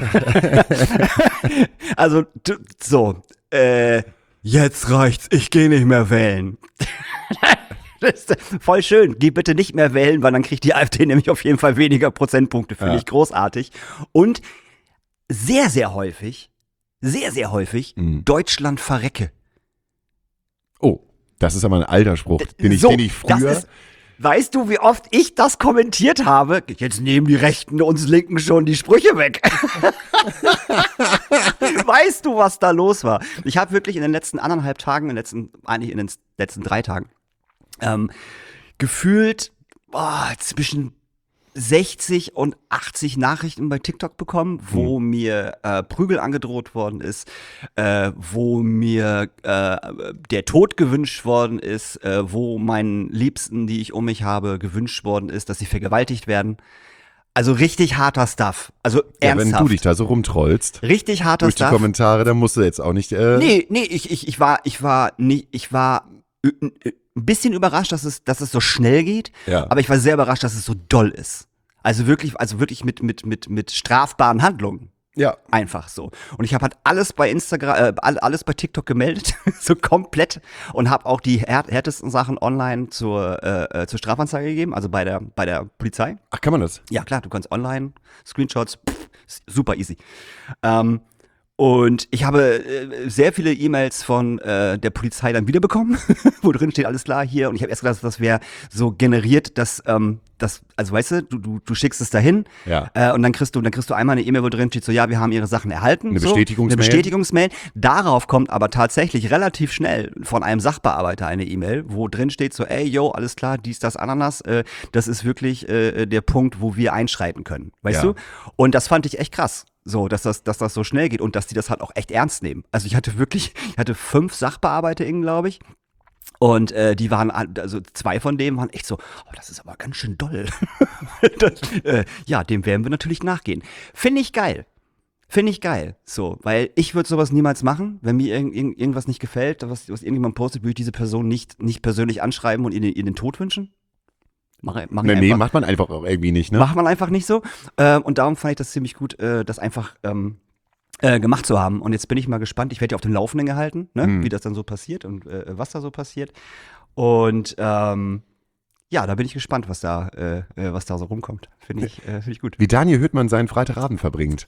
Also, du, so, äh, jetzt reicht's, ich gehe nicht mehr wählen. Das ist voll schön. Geh bitte nicht mehr wählen, weil dann kriegt die AfD nämlich auf jeden Fall weniger Prozentpunkte. Finde Ja. ich großartig. Und sehr, sehr häufig, sehr, sehr häufig, Mhm. Deutschland verrecke. Oh, das ist aber ein alter Spruch, den ich, so, den ich früher. das ist, weißt du, wie oft ich das kommentiert habe? Jetzt nehmen die Rechten uns Linken schon die Sprüche weg. Weißt du, was da los war? Ich habe wirklich in den letzten anderthalb Tagen, in den letzten, eigentlich in den letzten drei Tagen, ähm, gefühlt boah, zwischen sechzig und achtzig Nachrichten bei TikTok bekommen, wo Hm. mir äh, Prügel angedroht worden ist, äh, wo mir äh, der Tod gewünscht worden ist, äh, wo meinen Liebsten, die ich um mich habe, gewünscht worden ist, dass sie vergewaltigt werden. Also richtig harter Stuff. Also Ja, wenn ernsthaft. du dich da so rumtrollst Richtig harter durch die Stuff. Kommentare, dann musst du jetzt auch nicht. Äh, Nee, nee, ich, ich, ich war, ich war nicht, ich war äh, äh, ein bisschen überrascht, dass es, dass es so schnell geht, Ja. aber ich war sehr überrascht, dass es so doll ist. Also wirklich, also wirklich mit, mit, mit, mit strafbaren Handlungen. Ja. Einfach so. Und ich habe halt alles bei Instagram, äh, all- alles bei TikTok gemeldet, so komplett, und habe auch die här härtesten Sachen online zur, äh, äh, zur Strafanzeige gegeben, also bei der, bei der Polizei. Ach, kann man das? Ja, klar, du kannst online, Screenshots, pff, super easy. Ähm, und ich habe äh, sehr viele E-Mails von äh, der Polizei dann wiederbekommen, wo drin steht, alles klar, hier. Und ich habe erst gedacht, das wäre so generiert, dass, ähm, das, also weißt du, du, du, du schickst es dahin Ja. äh, und dann kriegst du, dann kriegst du einmal eine E-Mail, wo drin steht, so, ja, wir haben ihre Sachen erhalten. Eine so, Bestätigungsmail. Eine Bestätigungsmail. Darauf kommt aber tatsächlich relativ schnell von einem Sachbearbeiter eine E-Mail, wo drin steht, so, ey, yo, alles klar, dies, das, Ananas, äh, das ist wirklich äh, der Punkt, wo wir einschreiten können. Weißt Ja. du? Und das fand ich echt krass. So, dass das, dass das so schnell geht und dass die das halt auch echt ernst nehmen. Also ich hatte wirklich, ich hatte fünf SachbearbeiterInnen, glaube ich. Und äh, die waren, an- also zwei von denen waren echt so, oh, das ist aber ganz schön doll. das, äh, ja, dem werden wir natürlich nachgehen. Finde ich geil. Finde ich geil. So, weil ich würde sowas niemals machen. Wenn mir irgend, irgend, irgendwas nicht gefällt, was, was irgendjemand postet, würde ich diese Person nicht, nicht persönlich anschreiben und ihr den, ihr den Tod wünschen. Mach, mach ich Nee, nee, einfach. macht man einfach auch irgendwie nicht, ne? Macht man einfach nicht so. Ähm, und darum fand ich das ziemlich gut, äh, das einfach ähm, äh, gemacht zu haben. Und jetzt bin ich mal gespannt. Ich werde ja auf dem Laufenden gehalten, ne? Mhm. Wie das dann so passiert und äh, was da so passiert. Und ähm, ja, da bin ich gespannt, was da, äh, äh, was da so rumkommt. Finde ich, äh, find ich gut. Wie Daniel Hüttmann seinen Freitagabend verbringt.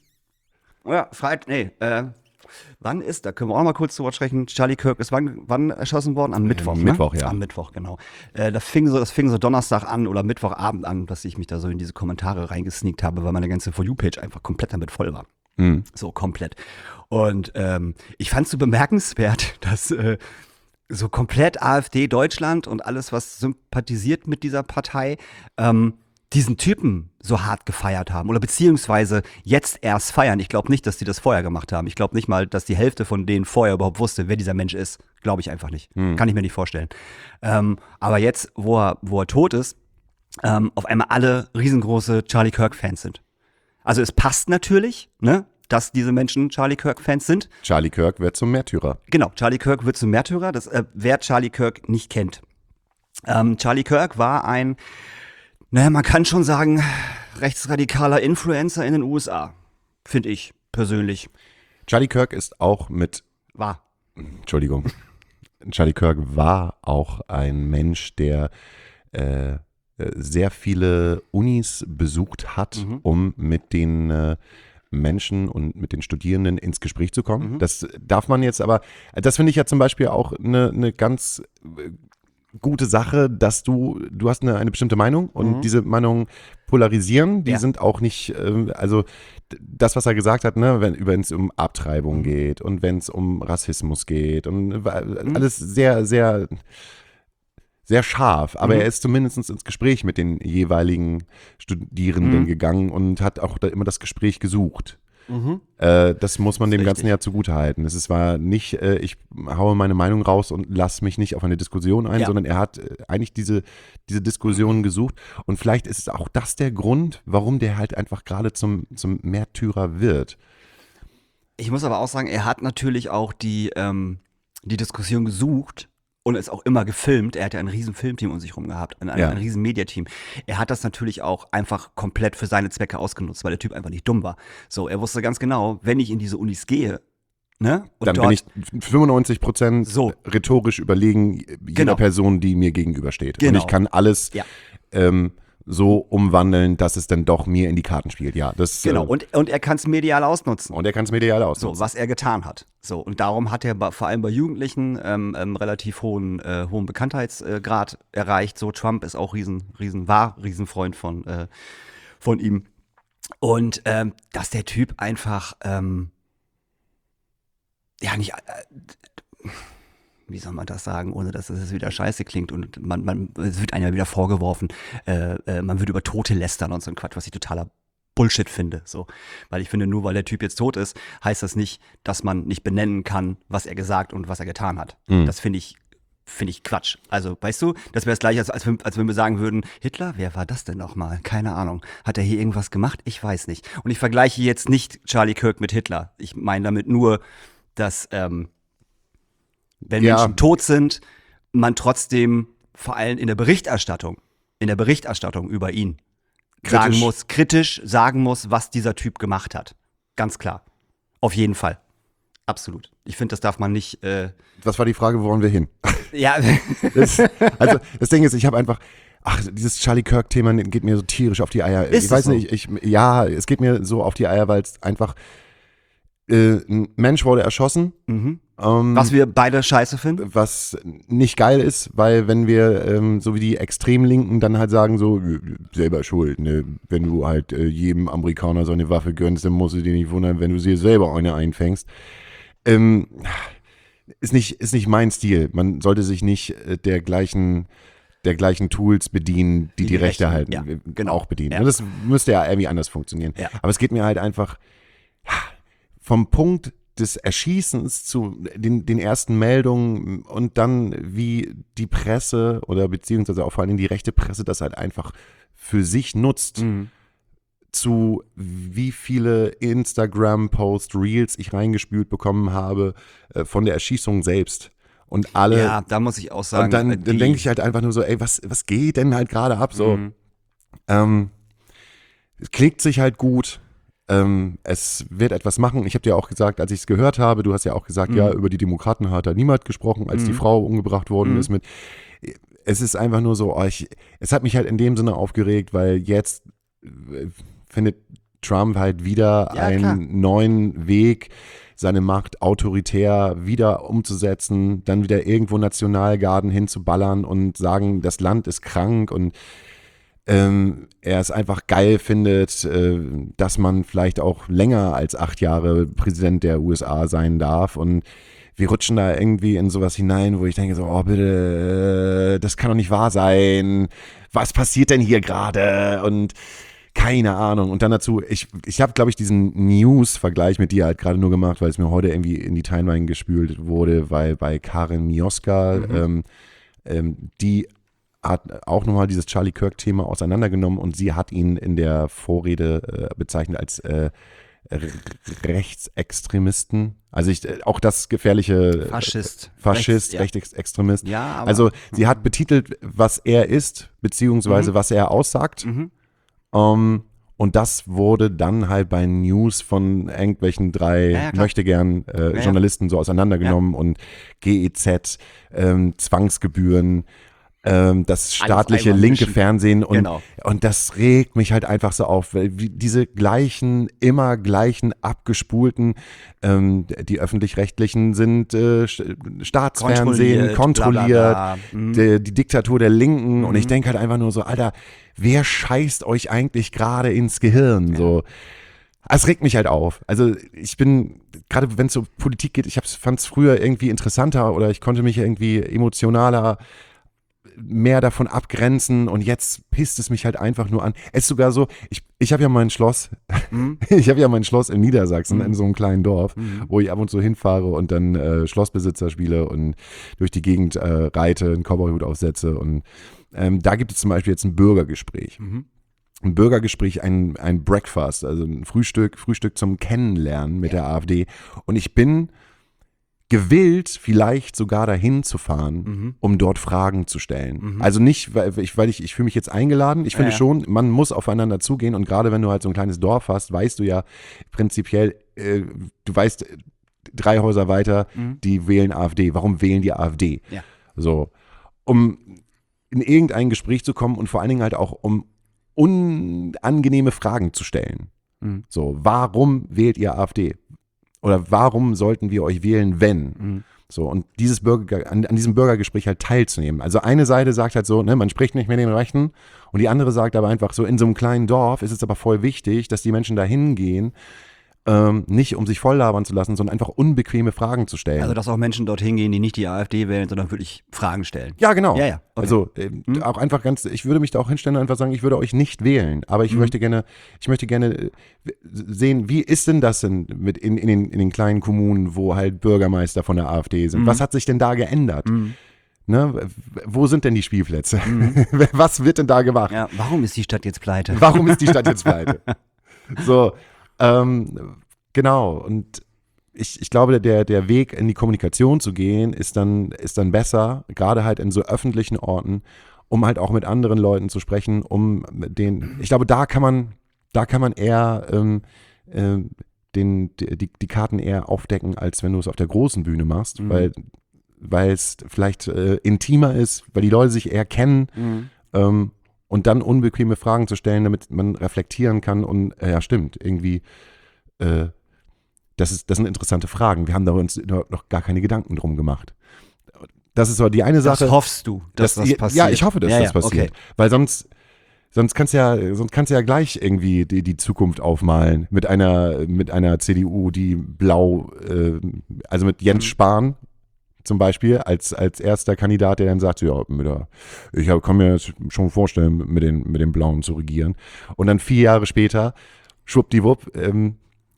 Ja, Freit, nee, äh, wann ist, da können wir auch noch mal kurz drüber sprechen, Charlie Kirk ist wann, wann erschossen worden? Am Mittwoch, ne? Mittwoch, ja. Am Mittwoch, genau. Äh, das, fing so, das fing so Donnerstag an oder Mittwochabend an, dass ich mich da so in diese Kommentare reingesneakt habe, weil meine ganze For You-Page einfach komplett damit voll war. Mhm. So komplett. Und ähm, ich fand es so bemerkenswert, dass äh, so komplett AfD Deutschland und alles, was sympathisiert mit dieser Partei, ähm, diesen Typen so hart gefeiert haben oder beziehungsweise jetzt erst feiern. Ich glaube nicht, dass die das vorher gemacht haben. Ich glaube nicht mal, dass die Hälfte von denen vorher überhaupt wusste, wer dieser Mensch ist. Glaube ich einfach nicht. Hm. Kann ich mir nicht vorstellen. Ähm, aber jetzt, wo er, wo er tot ist, ähm, auf einmal alle riesengroße Charlie Kirk-Fans sind. Also es passt natürlich, ne, dass diese Menschen Charlie Kirk-Fans sind. Charlie Kirk wird zum Märtyrer. Genau, Charlie Kirk wird zum Märtyrer, das, äh, wer Charlie Kirk nicht kennt. Ähm, Charlie Kirk war ein, naja, man kann schon sagen, rechtsradikaler Influencer in den U S A. Finde ich persönlich. Charlie Kirk ist auch mit, War. Entschuldigung, Charlie Kirk war auch ein Mensch, der äh, sehr viele Unis besucht hat, Mhm. um mit den äh, Menschen und mit den Studierenden ins Gespräch zu kommen. Mhm. Das darf man jetzt aber, das finde ich ja zum Beispiel auch eine, eine ganz gute Sache, dass du, du hast eine, eine bestimmte Meinung und mhm. diese Meinungen polarisieren, die ja. sind auch nicht, äh, also das, was er gesagt hat, ne, wenn wenn es um Abtreibung mhm. geht und wenn es um Rassismus geht und mhm. alles sehr, sehr sehr scharf, aber mhm. er ist zumindest ins Gespräch mit den jeweiligen Studierenden mhm. gegangen und hat auch da immer das Gespräch gesucht. Mhm. Äh, das muss man das dem Ganzen ja zugutehalten. Es war nicht, äh, ich haue meine Meinung raus und lasse mich nicht auf eine Diskussion ein, ja. sondern er hat äh, eigentlich diese, diese Diskussion gesucht. Und vielleicht ist auch das der Grund, warum der halt einfach gerade zum, zum Märtyrer wird. Ich muss aber auch sagen, er hat natürlich auch die, ähm, die Diskussion gesucht. Und ist auch immer gefilmt. Er hat ja ein riesen Filmteam um sich rum gehabt, ein, ja. ein riesen Mediateam. Er hat das natürlich auch einfach komplett für seine Zwecke ausgenutzt, weil der Typ einfach nicht dumm war. So, er wusste ganz genau, wenn ich in diese Unis gehe, ne? Und dann dort, bin ich fünfundneunzig Prozent so. rhetorisch überlegen jeder genau. Person, die mir gegenübersteht. Genau. Und ich kann alles ja. ähm, so umwandeln, dass es dann doch mir in die Karten spielt. Ja, das, genau, äh, und, und er kann es medial ausnutzen. Und er kann es medial ausnutzen. So, was er getan hat. So, und darum hat er bei, vor allem bei Jugendlichen ähm, ähm, relativ hohen, äh, hohen Bekanntheitsgrad äh, erreicht. So, Trump ist auch riesen, riesen, war Riesenfreund von, äh, von ihm. Und ähm, dass der Typ einfach, ähm, ja, nicht, äh, wie soll man das sagen, ohne dass es wieder scheiße klingt und man, man, es wird einem ja wieder vorgeworfen, äh, äh, man würde über Tote lästern und so ein Quatsch, was ich totaler Bullshit finde, so. Weil ich finde, nur weil der Typ jetzt tot ist, heißt das nicht, dass man nicht benennen kann, was er gesagt und was er getan hat. Mhm. Das finde ich, finde ich Quatsch. Also, weißt du, das wäre das gleiche, als, als, als wenn wir sagen würden, Hitler, wer war das denn nochmal? Keine Ahnung. Hat er hier irgendwas gemacht? Ich weiß nicht. Und ich vergleiche jetzt nicht Charlie Kirk mit Hitler. Ich meine damit nur, dass, ähm, wenn ja. Menschen tot sind, man trotzdem vor allem in der Berichterstattung, in der Berichterstattung über ihn kritisch. sagen muss, kritisch sagen muss, was dieser Typ gemacht hat. Ganz klar. Auf jeden Fall. Absolut. Ich finde, das darf man nicht. Äh Was war die Frage, wo wollen wir hin? Ja. das, also, das Ding ist, ich habe einfach. Ach, dieses Charlie Kirk-Thema geht mir so tierisch auf die Eier. Ist ich weiß so? nicht, ich, ja, es geht mir so auf die Eier, weil es einfach. Äh, ein Mensch wurde erschossen. Mhm. Ähm, was wir beide scheiße finden. Was nicht geil ist, weil wenn wir, ähm, so wie die Extremlinken dann halt sagen, so, selber schuld, ne? Wenn du halt äh, jedem Amerikaner so eine Waffe gönnst, dann musst du dir nicht wundern, wenn du dir selber eine einfängst. Ähm, ist nicht, ist nicht mein Stil. Man sollte sich nicht äh, der gleichen der gleichen Tools bedienen, die die, die Rechte halten, ja, genau. auch bedienen. Ja. Das müsste ja irgendwie anders funktionieren. Ja. Aber es geht mir halt einfach vom Punkt des Erschießens zu den, den ersten Meldungen und dann wie die Presse oder beziehungsweise auch vor allem die rechte Presse das halt einfach für sich nutzt, mhm. zu wie viele Instagram-Posts, Reels ich reingespült bekommen habe äh, von der Erschießung selbst. Und alle. Ja, da muss ich auch sagen. Und dann, dann denke ich halt einfach nur so, ey, was, was geht denn halt gerade ab? So, mhm. ähm, es klickt sich halt gut. Ähm, es wird etwas machen. Ich habe dir auch gesagt, als ich es gehört habe, du hast ja auch gesagt, mhm. ja, über die Demokraten hat da niemand gesprochen, als mhm. die Frau umgebracht worden mhm. ist mit. Es ist einfach nur so, oh, ich, es hat mich halt in dem Sinne aufgeregt, weil jetzt äh, findet Trump halt wieder ja, einen klar. neuen Weg, seine Macht autoritär wieder umzusetzen, dann wieder irgendwo Nationalgarden hinzuballern und sagen, das Land ist krank und ähm, er es einfach geil findet, äh, dass man vielleicht auch länger als acht Jahre Präsident der U S A sein darf und wir rutschen da irgendwie in sowas hinein, wo ich denke so, oh bitte, äh, das kann doch nicht wahr sein, was passiert denn hier gerade und keine Ahnung. Und dann dazu, ich, ich habe, glaube ich, diesen News-Vergleich mit dir halt gerade nur gemacht, weil es mir heute irgendwie in die Timeline gespült wurde, weil bei Karin Mioska, mhm. ähm, ähm, die hat auch nochmal dieses Charlie Kirk-Thema auseinandergenommen und sie hat ihn in der Vorrede äh, bezeichnet als äh, Rechtsextremisten. Also ich, auch das gefährliche Faschist. Faschist, Rechts, Rechtsextremist. Ja, aber, also sie hat betitelt, was er ist, beziehungsweise mhm. was er aussagt. Mhm. Um, und das wurde dann halt bei News von irgendwelchen drei ja, ja, möchtegern äh, ja, Journalisten so auseinandergenommen ja. und G E Z, ähm, Zwangsgebühren, ähm, das staatliche einmal linke mischen. Fernsehen und, Genau. und das regt mich halt einfach so auf, weil wie diese gleichen, immer gleichen abgespulten, ähm, die öffentlich-rechtlichen sind äh, Staatsfernsehen, Kontrolliert, kontrolliert, bla, bla, bla. Mhm. Die, die Diktatur der Linken Mhm. und ich denke halt einfach nur so, Alter, wer scheißt euch eigentlich gerade ins Gehirn, so. Es regt mich halt auf. Also ich bin, gerade wenn es um Politik geht, ich fand es früher irgendwie interessanter oder ich konnte mich irgendwie emotionaler mehr davon abgrenzen und jetzt pisst es mich halt einfach nur an. Es ist sogar so, ich, ich habe ja mein Schloss, Mhm. ich habe ja mein Schloss in Niedersachsen, Mhm. in so einem kleinen Dorf, Mhm. wo ich ab und zu hinfahre und dann äh, Schlossbesitzer spiele und durch die Gegend äh, reite, einen Cowboyhut aufsetze und ähm, da gibt es zum Beispiel jetzt ein Bürgergespräch. Mhm. Ein Bürgergespräch, ein, ein Breakfast, also ein Frühstück, Frühstück zum Kennenlernen mit der AfD. Und ich bin gewillt, vielleicht sogar dahin zu fahren, Mhm. um dort Fragen zu stellen. Mhm. Also nicht, weil ich, weil ich, ich fühle mich jetzt eingeladen. Ich finde Ja, ja. schon, man muss aufeinander zugehen. Und gerade wenn du halt so ein kleines Dorf hast, weißt du ja prinzipiell, äh, du weißt, äh, drei Häuser weiter, Mhm. die wählen AfD. Warum wählen die AfD? Ja. So, um in irgendein Gespräch zu kommen und vor allen Dingen halt auch um unangenehme Fragen zu stellen. Mhm. So, warum wählt ihr AfD? Oder warum sollten wir euch wählen, wenn? Mhm. So, und dieses Bürger, an, an diesem Bürgergespräch halt teilzunehmen. Also eine Seite sagt halt so, ne, man spricht nicht mit den Rechten und die andere sagt aber einfach so, in so einem kleinen Dorf ist es aber voll wichtig, dass die Menschen da hingehen, ähm, nicht um sich voll labern zu lassen, sondern einfach unbequeme Fragen zu stellen. Also, dass auch Menschen dorthin gehen, die nicht die AfD wählen, sondern wirklich Fragen stellen. Ja, genau. Ja, ja, okay. Also ähm, Hm? auch einfach ganz, ich würde mich da auch hinstellen und einfach sagen, ich würde euch nicht wählen, aber ich Hm. möchte gerne, ich möchte gerne äh, sehen, wie ist denn das denn mit in, in, den, in den kleinen Kommunen, wo halt Bürgermeister von der AfD sind? Hm. Was hat sich denn da geändert? Mhm. Ne? W- Wo sind denn die Spielplätze? Mhm. Was wird denn da gemacht? Ja, warum ist die Stadt jetzt pleite? Warum ist die Stadt jetzt pleite? So, ähm, genau. Und ich, ich glaube, der, der Weg in die Kommunikation zu gehen, ist dann, ist dann besser, gerade halt in so öffentlichen Orten, um halt auch mit anderen Leuten zu sprechen, um den, ich glaube, da kann man, da kann man eher ähm, ähm, den, die, die Karten eher aufdecken, als wenn du es auf der großen Bühne machst, Mhm. weil, weil es vielleicht äh, intimer ist, weil die Leute sich eher kennen. Mhm. Ähm, und dann unbequeme Fragen zu stellen, damit man reflektieren kann und, äh, ja stimmt, irgendwie, äh, das, ist, das sind interessante Fragen. Wir haben da uns noch gar keine Gedanken drum gemacht. Das ist so die eine Sache. Das hoffst du, dass das, ja, passiert? Ja, ich hoffe, dass Ja, das ja, passiert. okay. Weil sonst, sonst kannst du ja, sonst kannst du ja gleich irgendwie die, die Zukunft aufmalen mit einer, mit einer C D U, die blau, äh, also mit Jens Mhm. Spahn zum Beispiel als, als erster Kandidat, der dann sagt, so, ja, mit der, ich hab, kann mir jetzt schon vorstellen, mit den, mit den Blauen zu regieren. Und dann vier Jahre später, schwuppdiwupp, ähm,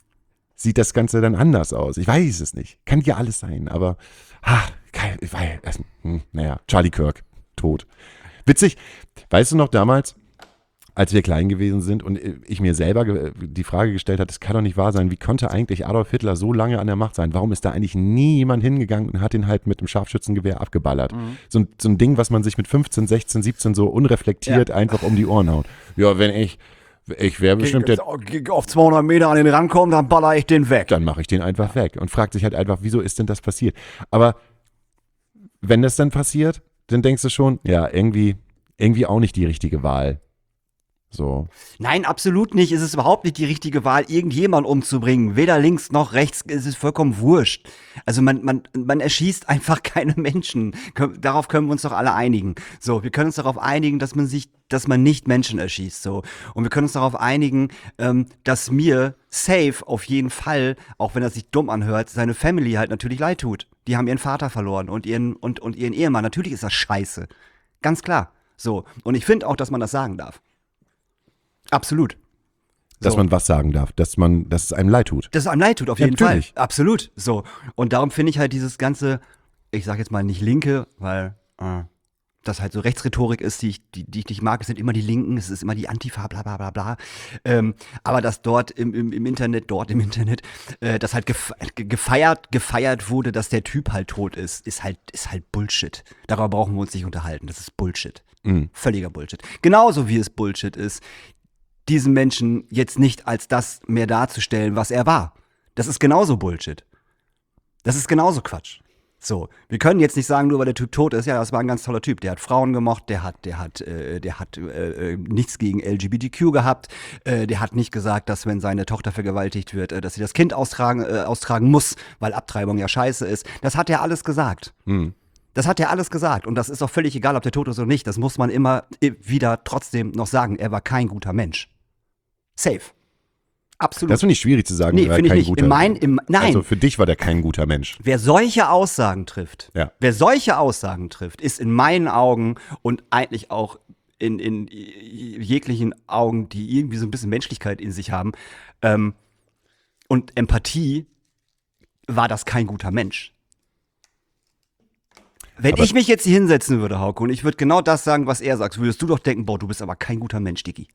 sieht das Ganze dann anders aus. Ich weiß es nicht. Kann ja alles sein, aber ah, kein, weil, also, hm, naja, Charlie Kirk, tot. Witzig, weißt du noch damals, als wir klein gewesen sind und ich mir selber ge- die Frage gestellt habe, das kann doch nicht wahr sein, wie konnte eigentlich Adolf Hitler so lange an der Macht sein? Warum ist da eigentlich nie jemand hingegangen und hat ihn halt mit dem Scharfschützengewehr abgeballert? Mhm. So, ein- so ein Ding, was man sich mit fünfzehn, sechzehn, siebzehn so unreflektiert einfach um die Ohren haut. Ja, wenn ich, ich wäre bestimmt der, auf zweihundert Meter an den rankommen, dann baller ich den weg. dann mache ich den einfach weg und fragt sich halt einfach, wieso ist denn das passiert? Aber wenn das dann passiert, dann denkst du schon, ja, irgendwie, irgendwie auch nicht die richtige Wahl. So. Nein, absolut nicht. Es ist überhaupt nicht die richtige Wahl, irgendjemanden umzubringen. Weder links noch rechts. Es ist vollkommen wurscht. Also man, man, man erschießt einfach keine Menschen. Kö- Darauf können wir uns doch alle einigen. So, wir können uns darauf einigen, dass man sich, dass man nicht Menschen erschießt. So. Und wir können uns darauf einigen, ähm, dass mir safe auf jeden Fall, auch wenn das sich dumm anhört, seine Family halt natürlich leid tut. Die haben ihren Vater verloren und ihren, und, und ihren Ehemann. Natürlich ist das scheiße. Ganz klar. So. Und ich finde auch, dass man das sagen darf. Absolut. Dass So. man was sagen darf, dass man, dass es einem leid tut. Dass es einem leid tut, auf Ja, jeden natürlich. Fall. Absolut. So. Und darum finde ich halt dieses ganze, ich sag jetzt mal nicht Linke, weil äh, das halt so Rechtsrhetorik ist, die ich, die, die ich nicht mag. Es sind immer die Linken, es ist immer die Antifa, bla bla bla bla. Ähm, aber dass dort im, im, im Internet, dort im Internet, äh, das halt gef gefeiert, gefeiert wurde, dass der Typ halt tot ist, ist halt, ist halt Bullshit. Darüber brauchen wir uns nicht unterhalten. Das ist Bullshit. Mhm. Völliger Bullshit. Genauso wie es Bullshit ist, diesen Menschen jetzt nicht als das mehr darzustellen, was er war. Das ist genauso Bullshit. Das ist genauso Quatsch. So, wir können jetzt nicht sagen, nur weil der Typ tot ist, ja, das war ein ganz toller Typ. Der hat Frauen gemocht, der hat, der hat, äh, der hat äh, nichts gegen L G B T Q gehabt, äh, der hat nicht gesagt, dass wenn seine Tochter vergewaltigt wird, äh, dass sie das Kind austragen, äh, austragen muss, weil Abtreibung ja scheiße ist. Das hat er alles gesagt. Hm. Das hat er alles gesagt. Und das ist auch völlig egal, ob der tot ist oder nicht. Das muss man immer wieder trotzdem noch sagen. Er war kein guter Mensch. Safe. Absolut. Das finde ich schwierig zu sagen. Nee, er finde ich kein nicht. Guter, Im mein, im, nein. Also für dich war der kein guter Mensch. Wer solche Aussagen trifft, Ja. wer solche Aussagen trifft, ist in meinen Augen und eigentlich auch in, in jeglichen Augen, die irgendwie so ein bisschen Menschlichkeit in sich haben, ähm, und Empathie, war das kein guter Mensch. Wenn Aber ich mich jetzt hier hinsetzen würde, Hauke, und ich würde genau das sagen, was er sagt, würdest du doch denken, boah, du bist aber kein guter Mensch, Dicki.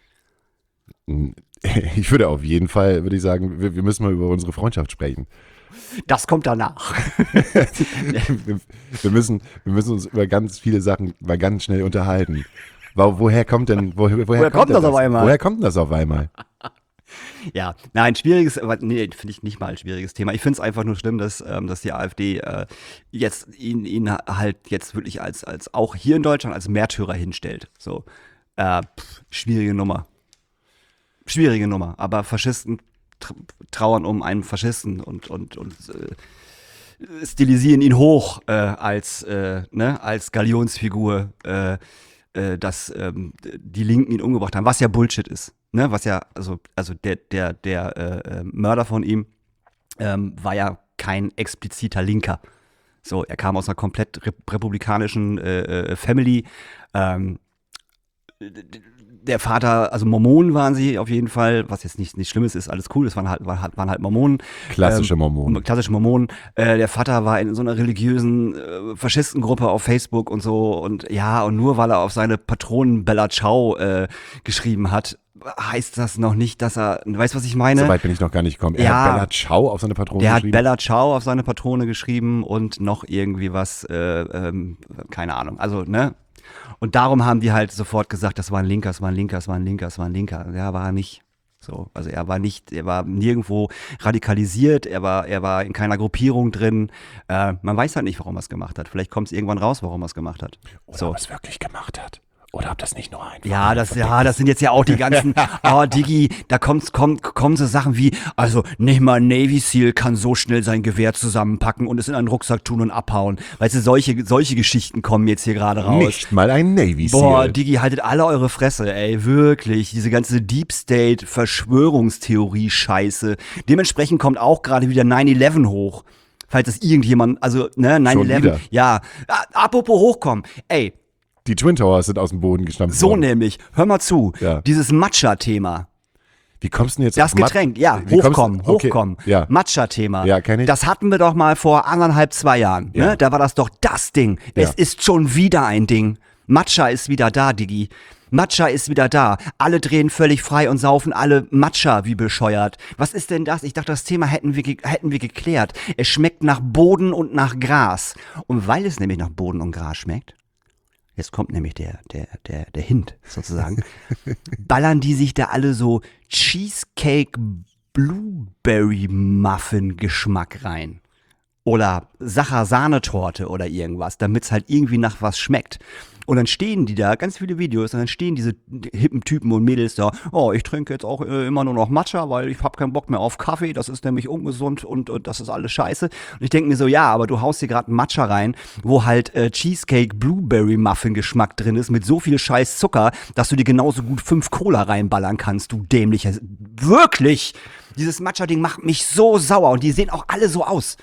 Ich würde auf jeden Fall, würde ich sagen, wir, wir müssen mal über unsere Freundschaft sprechen. Das kommt danach. wir, wir, müssen, wir müssen uns über ganz viele Sachen mal ganz schnell unterhalten. Wo, woher kommt denn, wo, woher, Woher kommt denn das auf einmal? Woher kommt denn das auf einmal? Ja, nein, schwieriges, aber nee, finde ich nicht mal ein schwieriges Thema. Ich finde es einfach nur schlimm, dass, ähm, dass die AfD äh, jetzt ihn, ihn halt jetzt wirklich als, als auch hier in Deutschland als Märtyrer hinstellt. So, äh, pff, schwierige Nummer. Schwierige Nummer, aber Faschisten tr- trauern um einen Faschisten und, und, und äh, stilisieren ihn hoch äh, als, äh, ne, als Galionsfigur, äh, äh, dass ähm, die Linken ihn umgebracht haben, was ja Bullshit ist. Ne, was ja, also, also der, der, der äh, Mörder von ihm ähm, war ja kein expliziter Linker. So, er kam aus einer komplett rep- republikanischen äh, Family. Ähm, der Vater, also Mormonen waren sie auf jeden Fall, was jetzt nicht, nicht Schlimmes ist, alles cool, es waren halt, waren halt Mormonen. Klassische Mormonen. Ähm, klassische Mormonen. Äh, der Vater war in so einer religiösen äh, Faschistengruppe auf Facebook und so und ja, und nur weil er auf seine Patronen Bella Ciao äh, geschrieben hat, heißt das noch nicht, dass er, weißt du, was ich meine? So weit bin ich noch gar nicht gekommen. Er Ja. hat Bella Ciao auf seine Patrone Der hat geschrieben. Bella Ciao auf seine Patrone geschrieben und noch irgendwie was, äh, ähm, keine Ahnung, also, ne? Und darum haben die halt sofort gesagt, das war ein Linker, das war ein Linker, das war ein Linker, das war ein Linker. Ja, war er nicht. So, also er war nicht, er war nirgendwo radikalisiert, er war, er war in keiner Gruppierung drin. Äh, man weiß halt nicht, warum er es gemacht hat. Vielleicht kommt es irgendwann raus, warum er es gemacht hat. Oder So. ob er es wirklich gemacht hat. Oder ob das nicht nur einfach Ja, das, verdeckt ja, das sind jetzt ja auch die ganzen, oh, Digi, da kommt, kommt, kommen so Sachen wie, also nicht mal ein Navy Seal kann so schnell sein Gewehr zusammenpacken und es in einen Rucksack tun und abhauen. Weißt du, solche, solche Geschichten kommen jetzt hier gerade raus. Nicht mal ein Navy Seal. Boah, Digi, haltet alle eure Fresse, ey, wirklich. Diese ganze Deep State Verschwörungstheorie-Scheiße. Dementsprechend kommt auch gerade wieder nine eleven hoch. Falls das irgendjemand, also, ne, nine Schon eleven. wieder? Ja, A- apropos hochkommen. Ey, Die Twin Towers sind aus dem Boden gestampft so worden. nämlich, hör mal zu, Ja. dieses Matcha-Thema. Wie kommst du denn jetzt Das auf Mat- Getränk, ja, Wie kommst du- hochkommen, okay, hochkommen. Ja. Matcha-Thema. Ja, kenn ich. Das hatten wir doch mal vor anderthalb, zwei Jahren. Ja. Ne? Da war das doch das Ding. Ja. Es ist schon wieder ein Ding. Matcha ist wieder da, Digi. Matcha ist wieder da. Alle drehen völlig frei und saufen alle Matcha wie bescheuert. Was ist denn das? Ich dachte, das Thema hätten wir, ge- hätten wir geklärt. Es schmeckt nach Boden und nach Gras. Und weil es nämlich nach Boden und Gras schmeckt, jetzt kommt nämlich der, der, der, der Hint sozusagen, ballern die sich da alle so Cheesecake Blueberry Muffin Geschmack rein. Oder Sacher-Sahnetorte oder irgendwas, damit es halt irgendwie nach was schmeckt. Und dann stehen die da, ganz viele Videos, und dann stehen diese hippen Typen und Mädels da, oh, ich trinke jetzt auch äh, immer nur noch Matcha, weil ich habe keinen Bock mehr auf Kaffee, das ist nämlich ungesund und, und das ist alles scheiße. Und ich denke mir so, ja, aber du haust hier gerade Matcha rein, wo halt äh, Cheesecake Blueberry Muffin Geschmack drin ist, mit so viel scheiß Zucker, dass du dir genauso gut fünf Cola reinballern kannst, du dämlicher. Wirklich! Dieses Matcha-Ding macht mich so sauer und die sehen auch alle so aus.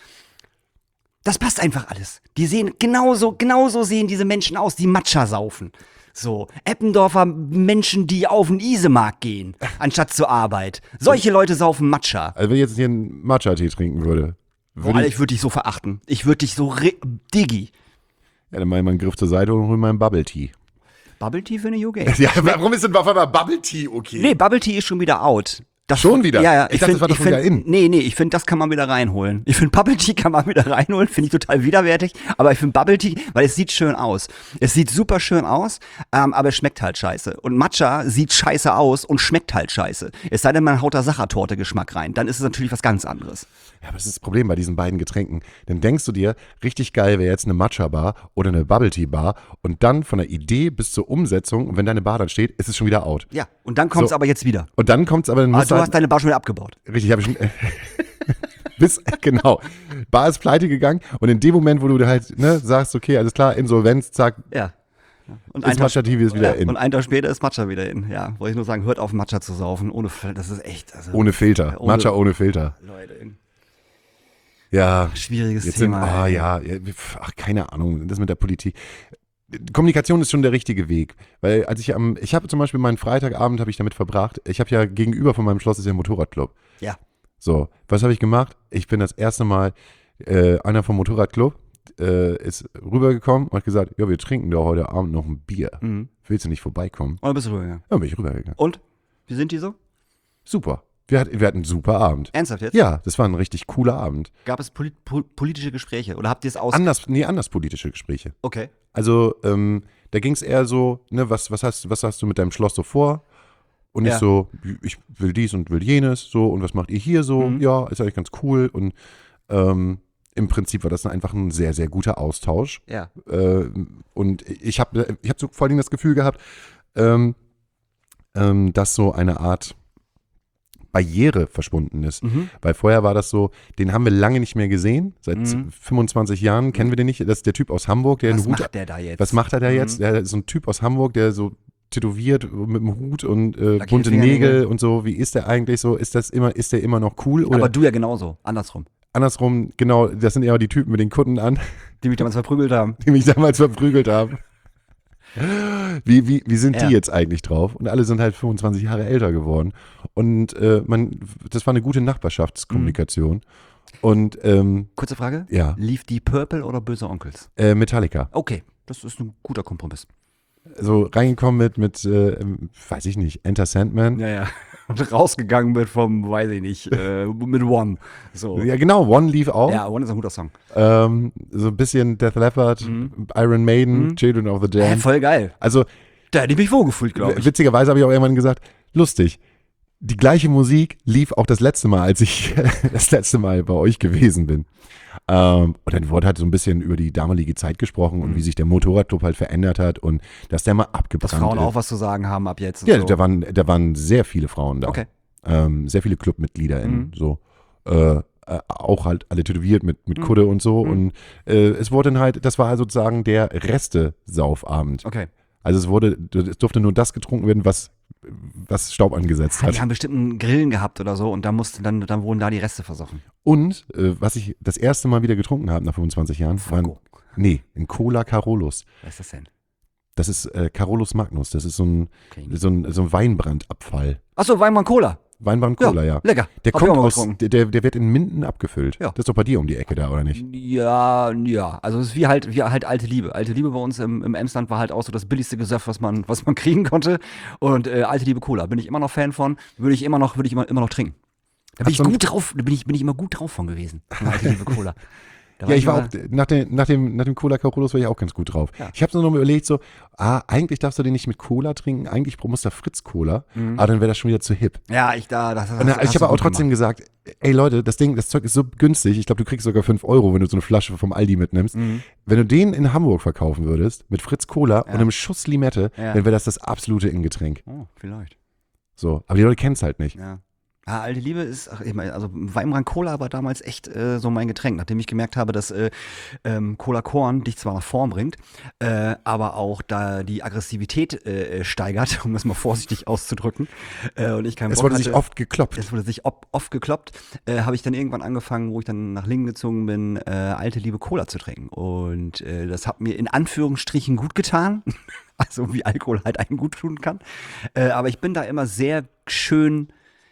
Das passt einfach alles. Die sehen genauso, genauso sehen diese Menschen aus, die Matcha saufen. So, Eppendorfer Menschen, die auf den Isemarkt gehen, anstatt zur Arbeit. Solche Leute saufen Matcha. Also wenn ich jetzt hier einen Matcha-Tee trinken würde, Boah, würde Alter, ich, ich würde dich so verachten. Ich würde dich so re- Digi. ja, dann mache ich mal einen Griff zur Seite und hole meinen Bubble-Tea. Bubble Tea finde ich okay. Ja, warum ist denn auf einmal Bubble-Tea okay? Nee, Bubble Tea ist schon wieder out. Das Schon wieder? Ja, ja. Ich dachte, das war doch ich find, wieder in. Nee, nee, ich finde, das kann man wieder reinholen. Ich finde, Bubble Tea kann man wieder reinholen, finde ich total widerwärtig. Aber ich finde Bubble Tea, weil es sieht schön aus. Es sieht super schön aus, ähm, aber es schmeckt halt scheiße. Und Matcha sieht scheiße aus und schmeckt halt scheiße. Es sei denn, man haut da Sachertorte-Geschmack rein. Dann ist es natürlich was ganz anderes. Ja, aber das ist das Problem bei diesen beiden Getränken. Dann denkst du dir, richtig geil wäre jetzt eine Matcha-Bar oder eine Bubble-Tea-Bar und dann von der Idee bis zur Umsetzung, und wenn deine Bar dann steht, ist es schon wieder out. Ja, und dann kommt es So. aber jetzt wieder. Und dann kommt es aber, dann Aber musst du du hast deine Bar schon wieder abgebaut. richtig, habe ich schon, bis, genau, Bar ist pleite gegangen und in dem Moment, wo du halt ne, sagst, okay, alles klar, Insolvenz, zack, Ja. Und ist Matcha-Tea ist wieder ja, in. Und einen Tag später ist Matcha wieder in. Ja, wollte ich nur sagen, hört auf, Matcha zu saufen. Ohne, das ist echt. Also, Ohne Filter, ohne- Matcha ohne Filter. Leute, Ja, schwieriges jetzt sind, Thema. ah ey. ja, ja, ach, keine Ahnung, das mit der Politik. Kommunikation ist schon der richtige Weg, weil als ich am, ich habe zum Beispiel meinen Freitagabend habe ich damit verbracht, ich habe ja gegenüber von meinem Schloss ist ja ein Motorradclub. Ja. So, was habe ich gemacht? Ich bin das erste Mal, äh, einer vom Motorradclub äh, ist rübergekommen und hat gesagt, ja, wir trinken doch heute Abend noch ein Bier. Mhm. Willst du nicht vorbeikommen? Oder bist du rübergegangen? Ja, bin ich rübergegangen. Und? Wie sind die so? Super. Wir, hat, wir hatten einen super Abend. Ernsthaft jetzt? Ja, das war ein richtig cooler Abend. Gab es poli pol politische Gespräche? Oder habt ihr es aus... Anders, nee, anders politische Gespräche. Okay. Also, ähm, da ging es eher so, ne, was, was, hast, was hast du mit deinem Schloss so vor? Und ich Ja. so, ich will dies und will jenes, so, und was macht ihr hier so? Mhm. Ja, ist eigentlich ganz cool. Und ähm, im Prinzip war das einfach ein sehr, sehr guter Austausch. Ja. Äh, und ich habe ich hab so vor allem das Gefühl gehabt, ähm, ähm, dass so eine Art Barriere verschwunden ist. Mhm. Weil vorher war das so, den haben wir lange nicht mehr gesehen. Seit Mhm. fünfundzwanzig Jahren kennen wir den nicht. Das ist der Typ aus Hamburg, der Was einen Hut. macht der da jetzt? Was macht er da Mhm. jetzt? Der ist so ein Typ aus Hamburg, der so tätowiert mit dem Hut und äh, Lackierte bunte Fingernägel. Nägel und so. Wie ist der eigentlich so? Ist das immer, ist der immer noch cool? Oder Aber du ja genauso. Andersrum. andersrum, genau, das sind eher die Typen mit den Kutten an, Die mich damals verprügelt haben. die mich damals verprügelt haben. Wie, wie, wie sind Ja. die jetzt eigentlich drauf? Und alle sind halt fünfundzwanzig Jahre älter geworden. Und äh, man, das war eine gute Nachbarschaftskommunikation. Mhm. Und ähm, Kurze Frage. ja, Lief die Purple oder Böse Onkels? äh, Metallica. Okay, das ist ein guter Kompromiss. So reingekommen mit, mit äh, weiß ich nicht, Enter Sandman. Ja, ja. Und rausgegangen wird vom, weiß ich nicht, äh, mit One. So. Ja, genau, One lief auch. Ja, One ist ein guter Song. Ähm, so ein bisschen Death Leppard, Mhm. Iron Maiden, Mhm. Children of the Äh, Damned. voll geil. Also Da hätte ich mich wohlgefühlt, glaube ich. witzigerweise habe ich auch irgendwann gesagt, lustig, die gleiche Musik lief auch das letzte Mal, als ich das letzte Mal bei euch gewesen bin. Ähm, und dann wurde halt so ein bisschen über die damalige Zeit gesprochen und Mhm. wie sich der Motorradclub halt verändert hat und dass der mal abgebrannt Dass Frauen ist. auch was zu sagen haben ab jetzt. und Ja, so. da waren, da waren sehr viele Frauen da. Okay. Ähm, sehr viele ClubmitgliederInnen, Mhm. so. Äh, äh, auch halt alle tätowiert mit, mit Mhm. Kudde und so. Mhm. Und äh, es wurde dann halt, das war sozusagen der Reste-Saufabend. Okay. Also es wurde, es durfte nur das getrunken werden, was, was Staub angesetzt Ja, hat. die haben bestimmt einen Grillen gehabt oder so und da mussten dann, dann wurden da die Reste versoffen. Und äh, was ich das erste Mal wieder getrunken habe nach fünfundzwanzig Jahren, war ein, Foco. nee, ein Cola Carolus. Was ist das denn? Das ist äh, Carolus Magnus. Das ist so ein, Okay. so ein, so ein Weinbrandabfall. Achso, Weinmann Cola. Weinbrand Cola, ja. Lecker. Der Hab ich kommt auch mal aus, getrunken. der, der der wird in Minden abgefüllt. Ja. Das ist doch bei dir um die Ecke da, oder nicht? Ja, ja. Also es ist wie halt, wie halt alte Liebe. Alte Liebe bei uns im, im Emsland war halt auch so das billigste Gesöff, was man, was man kriegen konnte. Und äh, alte Liebe Cola. Bin ich immer noch Fan von. Würde ich immer noch, würde ich immer, immer noch trinken. Da bin Hat ich so ein- gut drauf, da bin ich, bin ich immer gut drauf von gewesen. Von alte Liebe Cola. Da Ja, ich war immer- auch, nach, den, nach, dem, nach dem Cola Carolus war ich auch ganz gut drauf. Ja. Ich habe so noch mal überlegt, so, ah, eigentlich darfst du den nicht mit Cola trinken, eigentlich muss da Fritz Cola, Mhm. aber dann wäre das schon wieder zu hip. Ja, ich da, das, das, Und dann, das ich habe hast du auch gut trotzdem gemacht. gesagt, ey Leute, das Ding, das Zeug ist so günstig, ich glaube, du kriegst sogar fünf Euro, wenn du so eine Flasche vom Aldi mitnimmst. Mhm. Wenn du den in Hamburg verkaufen würdest, mit Fritz Cola Ja. und einem Schuss Limette, Ja. dann wäre das das absolute Ingetränk. Oh, vielleicht. So, aber die Leute kennen es halt nicht. Ja. Ja, alte Liebe ist, ach, ich meine, also Weinbrand Cola war damals echt äh, so mein Getränk, nachdem ich gemerkt habe, dass äh, ähm, Cola Korn dich zwar nach Form bringt, äh, aber auch da die Aggressivität äh, steigert, um das mal vorsichtig auszudrücken. Äh, und ich keinen Es Bock wurde hatte, sich oft geklopft. es wurde sich op, oft gekloppt, äh, habe ich dann irgendwann angefangen, wo ich dann nach Lingen gezogen bin, äh, alte Liebe Cola zu trinken. Und äh, das hat mir in Anführungsstrichen gut getan. Also wie Alkohol halt einem gut tun kann. Äh, aber ich bin da immer sehr schön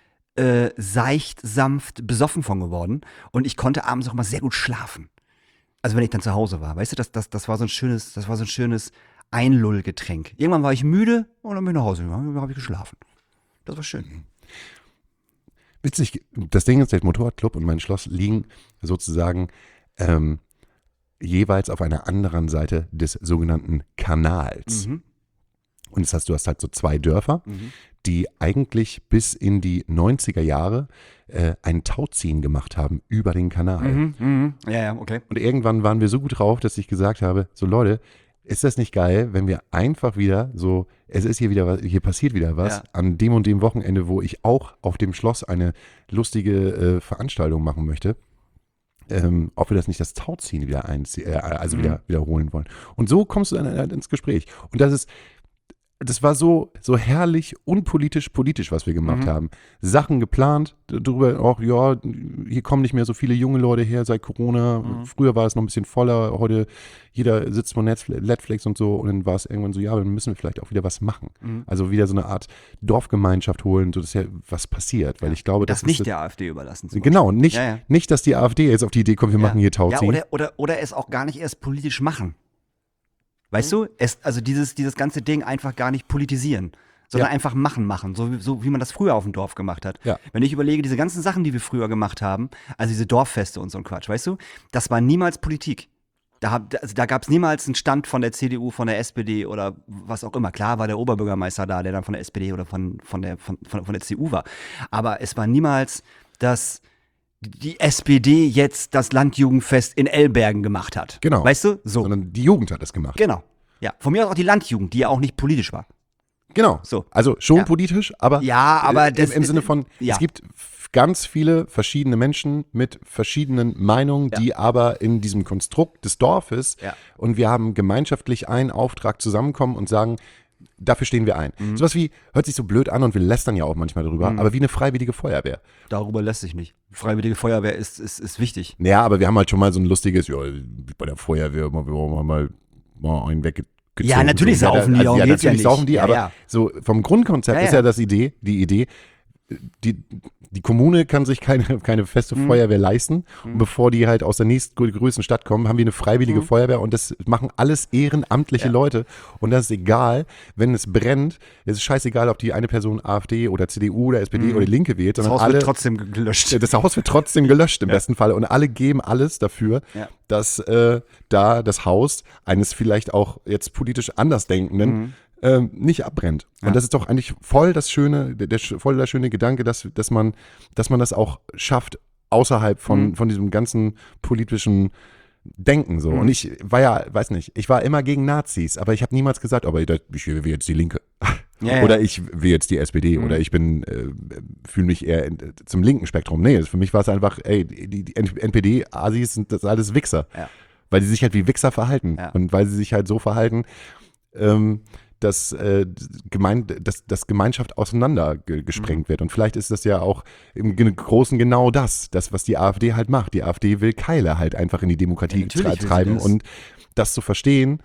äh, seicht, sanft, besoffen von geworden. Und ich konnte abends auch mal sehr gut schlafen. Also wenn ich dann zu Hause war. Weißt du, das, das, das war so ein schönes, das war so ein schönes Einlullgetränk. Irgendwann war ich müde und dann bin ich nach Hause gegangen, dann habe ich geschlafen. Das war schön. witzig, das Ding ist, der Motorradclub und mein Schloss liegen sozusagen ähm, jeweils auf einer anderen Seite des sogenannten Kanals. Mhm. Und das heißt, du hast halt so zwei Dörfer, Mhm. die eigentlich bis in die neunziger Jahre äh, ein Tauziehen gemacht haben über den Kanal. Mhm. Mhm. Ja, ja, okay. Und irgendwann waren wir so gut drauf, dass ich gesagt habe, so Leute, ist das nicht geil, wenn wir einfach wieder so, es ist hier wieder was, hier passiert wieder was, Ja. an dem und dem Wochenende, wo ich auch auf dem Schloss eine lustige äh, Veranstaltung machen möchte, ähm, ob wir das nicht das Tauziehen wieder einzie- äh, also Mhm. wieder wiederholen wollen. Und so kommst du dann halt ins Gespräch. Und das ist, das war so, so herrlich unpolitisch politisch, was wir gemacht Mhm. haben. Sachen geplant, d- darüber auch, ja, hier kommen nicht mehr so viele junge Leute her seit Corona. Mhm. Früher war es noch ein bisschen voller, heute jeder sitzt vor Netflix Netflix und so und dann war es irgendwann so, ja, dann müssen wir vielleicht auch wieder was machen. Mhm. Also wieder so eine Art Dorfgemeinschaft holen, so dass ja was passiert, weil ich glaube, Das das nicht ist, der AfD überlassen. zum genau, nicht, Ja, ja. nicht, dass die AfD jetzt auf die Idee kommt, wir Ja. machen hier Ja, Tauziehen. oder, oder, oder es auch gar nicht erst politisch machen. Weißt du? Es, also dieses, dieses ganze Ding einfach gar nicht politisieren, sondern Ja. einfach machen, machen. So, wie- so wie man das früher auf dem Dorf gemacht hat. Ja. Wenn ich überlege, diese ganzen Sachen, die wir früher gemacht haben, also diese Dorffeste und so ein Quatsch, weißt du? Das war niemals Politik. Da, hab- also da gab es niemals einen Stand von der C D U, von der S P D oder was auch immer. Klar war der Oberbürgermeister da, der dann von der S P D oder von, von, der, von, von, von der C D U war. Aber es war niemals, dass die S P D jetzt das Landjugendfest in Elbergen gemacht hat. Genau. Weißt du? So. Sondern die Jugend hat das gemacht. Genau. Ja. Von mir aus auch die Landjugend, die ja auch nicht politisch war. Genau. So. Also schon Ja. politisch, aber, Ja, aber äh, das im, im ist- Sinne von, ja. es gibt f- ganz viele verschiedene Menschen mit verschiedenen Meinungen, Ja. die aber in diesem Konstrukt des Dorfes Ja. und wir haben gemeinschaftlich einen Auftrag zusammenkommen und sagen, dafür stehen wir ein. Mhm. Sowas wie, hört sich so blöd an und wir lästern ja auch manchmal drüber, aber wie eine freiwillige Feuerwehr. Darüber lässt sich nicht. Freiwillige Feuerwehr ist, ist, ist wichtig. Naja, aber wir haben halt schon mal so ein lustiges, ja, bei der Feuerwehr, wir haben mal, mal einen weggezogen. Ja, natürlich saufen die, also, darum ja, geht's ja natürlich nicht. saufen die, Ja, aber ja. so vom Grundkonzept Ja, ist ja. ja das Idee, die Idee, die, die Kommune kann sich keine, keine feste Mhm. Feuerwehr leisten. Und bevor die halt aus der nächstgrößten Stadt kommen, haben wir eine freiwillige Mhm. Feuerwehr und das machen alles ehrenamtliche Ja. Leute. Und das ist egal, wenn es brennt, es ist scheißegal, ob die eine Person AfD oder C D U oder S P D oder Linke wählt, Mhm. Das sondern Haus alle, wird trotzdem gelöscht. das Haus wird trotzdem gelöscht im besten Fall und alle geben alles dafür, Ja. dass äh, da das Haus eines vielleicht auch jetzt politisch Andersdenkenden ähm, nicht abbrennt. Ja. Und das ist doch eigentlich voll das schöne, der, der, voll der schöne Gedanke, dass, dass, man, dass man das auch schafft, außerhalb von, Mhm. von diesem ganzen politischen Denken so. Mhm. Und ich war ja, weiß nicht, ich war immer gegen Nazis, aber ich habe niemals gesagt, aber ich, ich will jetzt die Linke. Ja, ja. Oder ich will jetzt die S P D Mhm. oder ich bin, äh, fühle mich eher in, zum linken Spektrum. Nee, für mich war es einfach, ey, die, die N P D-Asis sind das alles Wichser. Ja. Weil sie sich halt wie Wichser verhalten. Ja. Und weil sie sich halt so verhalten, ähm, dass, äh, gemein, dass, dass Gemeinschaft auseinander ge gesprengt Mhm. wird. Und vielleicht ist das ja auch im Ge- Großen genau das, das, was die AfD halt macht. Die AfD will Keile halt einfach in die Demokratie Ja, natürlich tre- will sie treiben. das. Und das zu verstehen,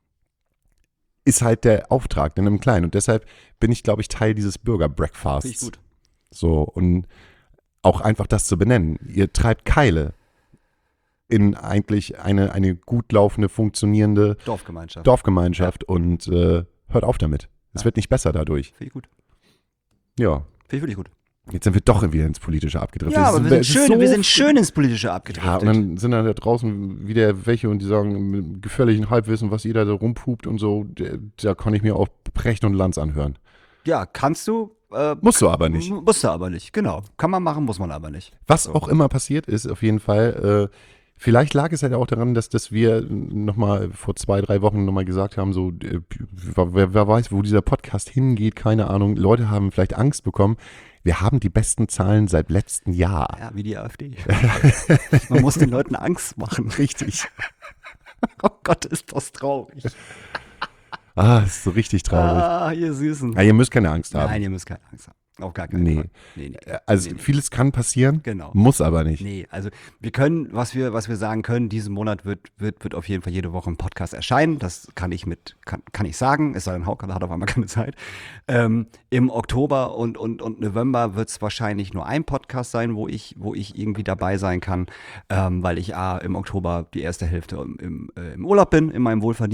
ist halt der Auftrag in einem Kleinen. Und deshalb bin ich, glaube ich, Teil dieses Bürger-Breakfasts. Finde ich gut. So, und auch einfach das zu benennen. Ihr treibt Keile in eigentlich eine, eine gut laufende, funktionierende Dorfgemeinschaft. Dorfgemeinschaft und äh, hört auf damit. Es Ja. wird nicht besser dadurch. Finde ich gut. Ja, Finde ich wirklich gut. jetzt sind wir doch wieder ins Politische abgedriftet. Ja, Es aber ist- wir sind, es ist schön, so wir sind viel- schön ins Politische Ja, abgedriftet. und dann sind da draußen wieder welche und die sagen, mit gefährlichen Halbwissen, was ihr da so rumpupt und so, da, da kann ich mir auch Brecht und Lanz anhören. Ja, kannst du. Äh, Musst du aber nicht. m- Musst du aber nicht, genau. Kann man machen, muss man aber nicht. Was auch immer passiert ist, auf jeden Fall, äh, vielleicht lag es halt auch daran, dass, dass wir nochmal vor zwei, drei Wochen nochmal gesagt haben, so, äh, wer, wer weiß, wo dieser Podcast hingeht, keine Ahnung. Leute haben vielleicht Angst bekommen. Wir haben die besten Zahlen seit letztem Jahr. Ja, wie die AfD. Man muss den Leuten Angst machen. Richtig. Oh Gott, ist das traurig. Ah, ist so richtig traurig. Ah, ihr Süßen. Ja, ihr müsst keine Angst haben. Nein, ihr müsst keine Angst haben. Auf gar keinen Nee. Fall. Nee, nee. Also nee, nee. vieles kann passieren, Genau. muss aber nicht. Nee, also wir können, was wir, was wir sagen können, diesen Monat wird, wird, wird auf jeden Fall jede Woche ein Podcast erscheinen. Das kann ich mit, kann, kann ich sagen, es sei denn, Hauke hat auf einmal keine Zeit. Ähm, Im Oktober und, und, und November wird es wahrscheinlich nur ein Podcast sein, wo ich, wo ich irgendwie dabei sein kann, ähm, weil ich A, im Oktober die erste Hälfte im, im, äh, im Urlaub bin, in meinem Wohlverdienten.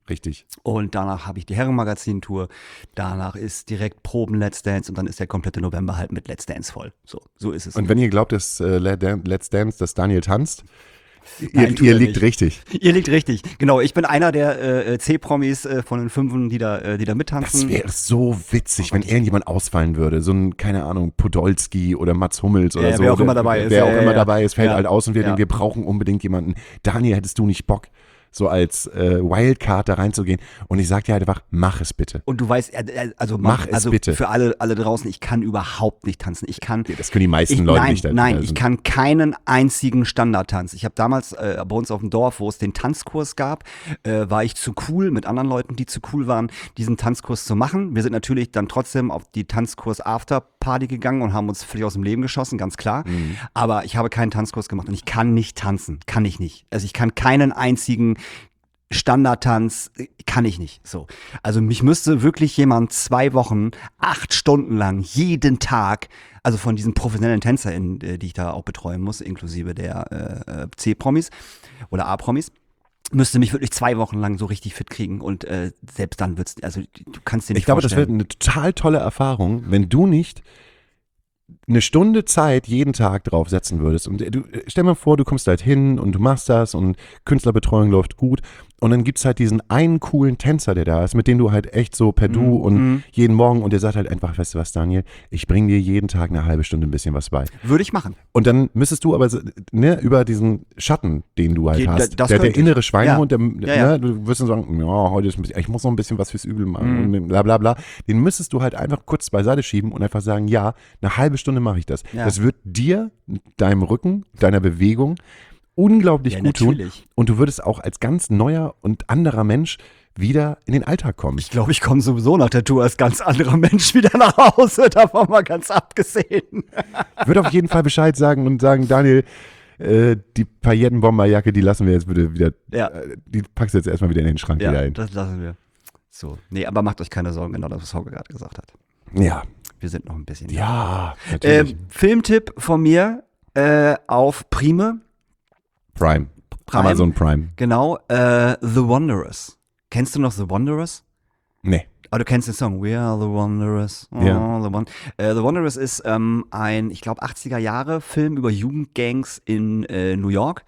Richtig. Und danach habe ich die Herrenmagazin-Tour. Danach ist direkt Proben Let's Dance und dann ist der komplette November halt mit Let's Dance voll. So, so ist es. Und wenn ihr glaubt, dass äh, Let's Dance, dass Daniel tanzt, Nein, ihr, ihr liegt nicht. richtig. Ihr liegt richtig. Genau, ich bin einer der äh, C-Promis äh, von den Fünfen, die da, äh, die da mittanzen. Das wäre so witzig, wenn irgendjemand ausfallen würde. So ein, keine Ahnung, Podolski oder Mats Hummels oder Ja, so. wer auch immer dabei ist. Wer auch Ja, ja, immer ja. dabei ist, fällt Ja. halt aus und wir Ja. denken, wir brauchen unbedingt jemanden. Daniel, hättest du nicht Bock, so als äh, Wildcard da reinzugehen? Und ich sag dir halt einfach, mach es bitte. Und du weißt, äh, also, Mach es also bitte. für alle, alle draußen, ich kann überhaupt nicht tanzen. Ich kann Das können die meisten ich, Leute nein, nicht. Nein, also, ich kann keinen einzigen Standardtanz. Ich habe damals äh, bei uns auf dem Dorf, wo es den Tanzkurs gab, äh, war ich zu cool mit anderen Leuten, die zu cool waren, diesen Tanzkurs zu machen. Wir sind natürlich dann trotzdem auf die Tanzkurs-Afterparty gegangen und haben uns völlig aus dem Leben geschossen, ganz klar. Mhm. Aber ich habe keinen Tanzkurs gemacht und ich kann nicht tanzen. Kann ich nicht. Also ich kann keinen einzigen Standardtanz kann ich nicht. So. Also mich müsste wirklich jemand zwei Wochen, acht Stunden lang, jeden Tag, also von diesen professionellen TänzerInnen, äh, die ich da auch betreuen muss, inklusive der äh, C-Promis oder A-Promis, müsste mich wirklich zwei Wochen lang so richtig fit kriegen und äh, selbst dann wird's, also du kannst dir nicht ich glaube, das wird vorstellen. eine total tolle Erfahrung, wenn du nicht eine Stunde Zeit jeden Tag drauf setzen würdest. Und du stell mal vor, du kommst halt hin und du machst das und Künstlerbetreuung läuft gut. Und dann gibt es halt diesen einen coolen Tänzer, der da ist, mit dem du halt echt so per Du Mhm. und jeden Morgen und der sagt halt einfach, weißt du was, Daniel, ich bringe dir jeden Tag eine halbe Stunde ein bisschen was bei. Würde ich machen. Und dann müsstest du aber so, ne, über diesen Schatten, den du halt Ge- hast, das der, der könnte ich. innere Schweinehund, der, Ja, ja. Ne, du wirst dann sagen, ja, heute ist ein bisschen, ich muss noch ein bisschen was fürs Übel machen Mhm. und bla bla bla. Den müsstest du halt einfach kurz beiseite schieben und einfach sagen, ja, eine halbe Stunde mache ich das. Ja. Das wird dir, deinem Rücken, deiner Bewegung unglaublich Ja, gut tun. natürlich. Und du würdest auch als ganz neuer und anderer Mensch wieder in den Alltag kommen. Ich glaube, ich komme sowieso nach der Tour als ganz anderer Mensch wieder nach Hause, davon mal ganz abgesehen. Ich würde auf jeden Fall Bescheid sagen und sagen, Daniel, äh, die Paillettenbomberjacke, die lassen wir jetzt bitte wieder, Ja. äh, die packst du jetzt erstmal wieder in den Schrank wieder Ja, ein. das lassen wir. So, nee, aber macht euch keine Sorgen, genau das, was Hauke gerade gesagt hat. Ja, Wir sind noch ein bisschen. ja, natürlich. Ähm, Filmtipp von mir äh, auf Prime. Prime. Prime. Amazon Prime. Genau, äh, The Wanderers. Kennst du noch The Wanderers? Nee. Ah, du kennst den Song We Are the Wanderers. Oh, Ja. the, Wan äh, the Wanderers ist ähm, ein, ich glaube, achtziger Jahre Film über Jugendgangs in äh, New York.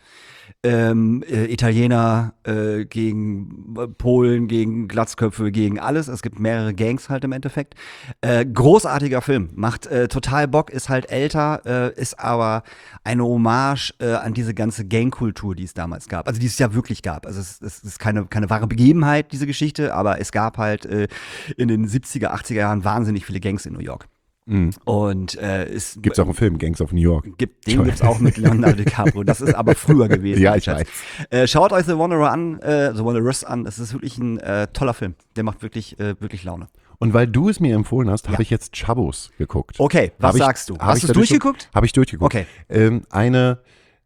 Ähm, äh, Italiener äh, gegen äh, Polen, gegen Glatzköpfe, gegen alles. Es gibt mehrere Gangs halt im Endeffekt. Äh, großartiger Film, macht äh, total Bock, ist halt älter, äh, ist aber eine Hommage äh, an diese ganze Gangkultur, die es damals gab. Also die es ja wirklich gab. Also es, es ist keine, keine wahre Begebenheit, diese Geschichte, aber es gab halt äh, in den siebziger, achtziger Jahren wahnsinnig viele Gangs in New York. Mhm. Und äh, es Gibt es auch einen Film, Gangs of New York. Gibt, den gibt es auch mit Leonardo DiCaprio. Das ist aber früher gewesen. Ja, mein ich Schatz. weiß. Äh, schaut euch The Wanderer an, äh, The Wanderers an. Es ist wirklich ein äh, toller Film. Der macht wirklich, äh, wirklich Laune. Und weil du es mir empfohlen hast, Ja. habe ich jetzt Chabos geguckt. Okay, was Hab ich- sagst du? hab Hast ich du es dadurch- durchgeguckt? Habe ich durchgeguckt. Okay. Ähm, eine,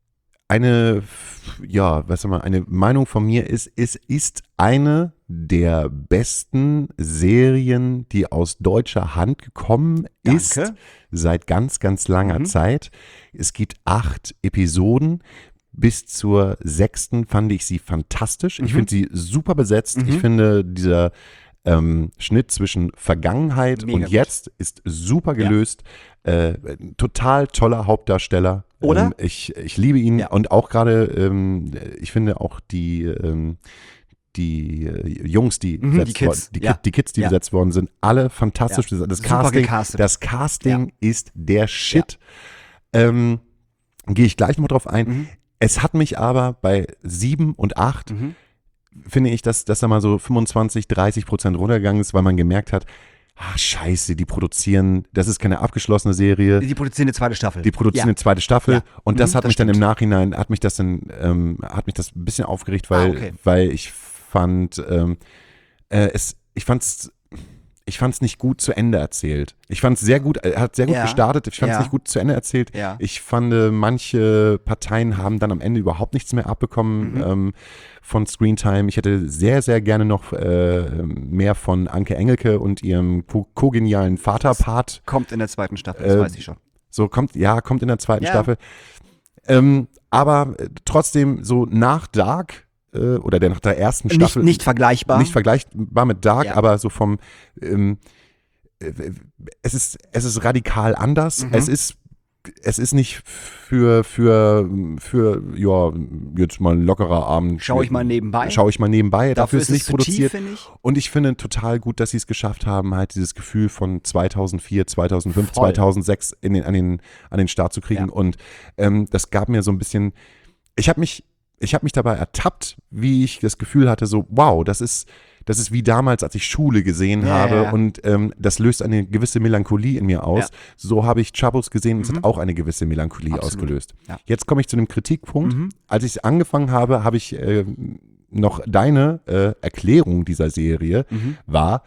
eine, f- ja, was sag mal, eine Meinung von mir ist, es ist eine der besten Serien, die aus deutscher Hand gekommen Danke. ist, seit ganz, ganz langer Mhm. Zeit. Es gibt acht Episoden. Bis zur sechsten fand ich sie fantastisch. Ich Mhm. finde sie super besetzt. Mhm. Ich finde, dieser ähm, Schnitt zwischen Vergangenheit Mega und gut. jetzt ist super Ja. gelöst. Äh, total toller Hauptdarsteller. Oder? Ähm, ich, ich liebe ihn Ja. und auch gerade, ähm, ich finde auch die, ähm, die äh, Jungs, die, Mhm, besetzt die Kids. worden- die, Ki- Ja. die Kids, die Ja. besetzt worden sind, alle fantastisch. Ja. Das, Super Casting, gecastet. das Casting ist der Shit. Ähm, Gehe ich gleich mal drauf ein. Mhm. Es hat mich aber bei sieben und acht Mhm. finde ich, dass, dass da mal so fünfundzwanzig, dreißig Prozent runtergegangen ist, weil man gemerkt hat, ah, scheiße, die produzieren, das ist keine abgeschlossene Serie, Die produzieren eine zweite Staffel. die produzieren ja. eine zweite Staffel Ja. und das Mhm, hat das mich dann im stimmt. Nachhinein, hat mich das dann, ähm, hat mich das ein bisschen aufgeregt, weil, Ah, okay. weil ich fand, ähm, äh, es, ich fand's Ich fand es nicht gut zu Ende erzählt. Ich fand es sehr gut, er hat sehr gut Ja. gestartet, ich fand es Ja. nicht gut zu Ende erzählt. Ja. Ich fand, äh, manche Parteien haben dann am Ende überhaupt nichts mehr abbekommen Mhm. ähm, von Screentime. Ich hätte sehr, sehr gerne noch äh, mehr von Anke Engelke und ihrem ko- kogenialen Vaterpart. Kommt in der zweiten Staffel, das Äh, weiß ich schon. So kommt, ja, kommt in der zweiten Ja. Staffel. Ähm, aber äh, trotzdem, so nach Dark äh, oder der nach der ersten Nicht, Staffel nicht vergleichbar. nicht vergleichbar mit Dark, Ja. aber so vom ähm, äh, es ist es ist radikal anders. Mhm. Es ist es ist nicht für für für ja jetzt mal ein lockerer Abend. Schau ich mal nebenbei. Schau ich mal nebenbei. Dafür, ist es nicht zu produziert. tief, finde ich. Und ich finde total gut, dass sie es geschafft haben, halt dieses Gefühl von zweitausendvier, zweitausendfünf, Voll. zweitausendsechs in den, an, den, an den Start zu kriegen. Ja. Und ähm, das gab mir so ein bisschen, ich habe mich, ich habe mich dabei ertappt, wie ich das Gefühl hatte, so wow, das ist, das ist wie damals, als ich Schule gesehen Ja, habe ja, ja. und ähm, das löst eine gewisse Melancholie in mir aus. Ja. So habe ich Chabos gesehen und es Mhm. hat auch eine gewisse Melancholie Absolut. ausgelöst. Ja. Jetzt komme ich zu dem Kritikpunkt. Mhm. Als ich angefangen habe, habe ich äh, noch deine äh, Erklärung dieser Serie Mhm. war,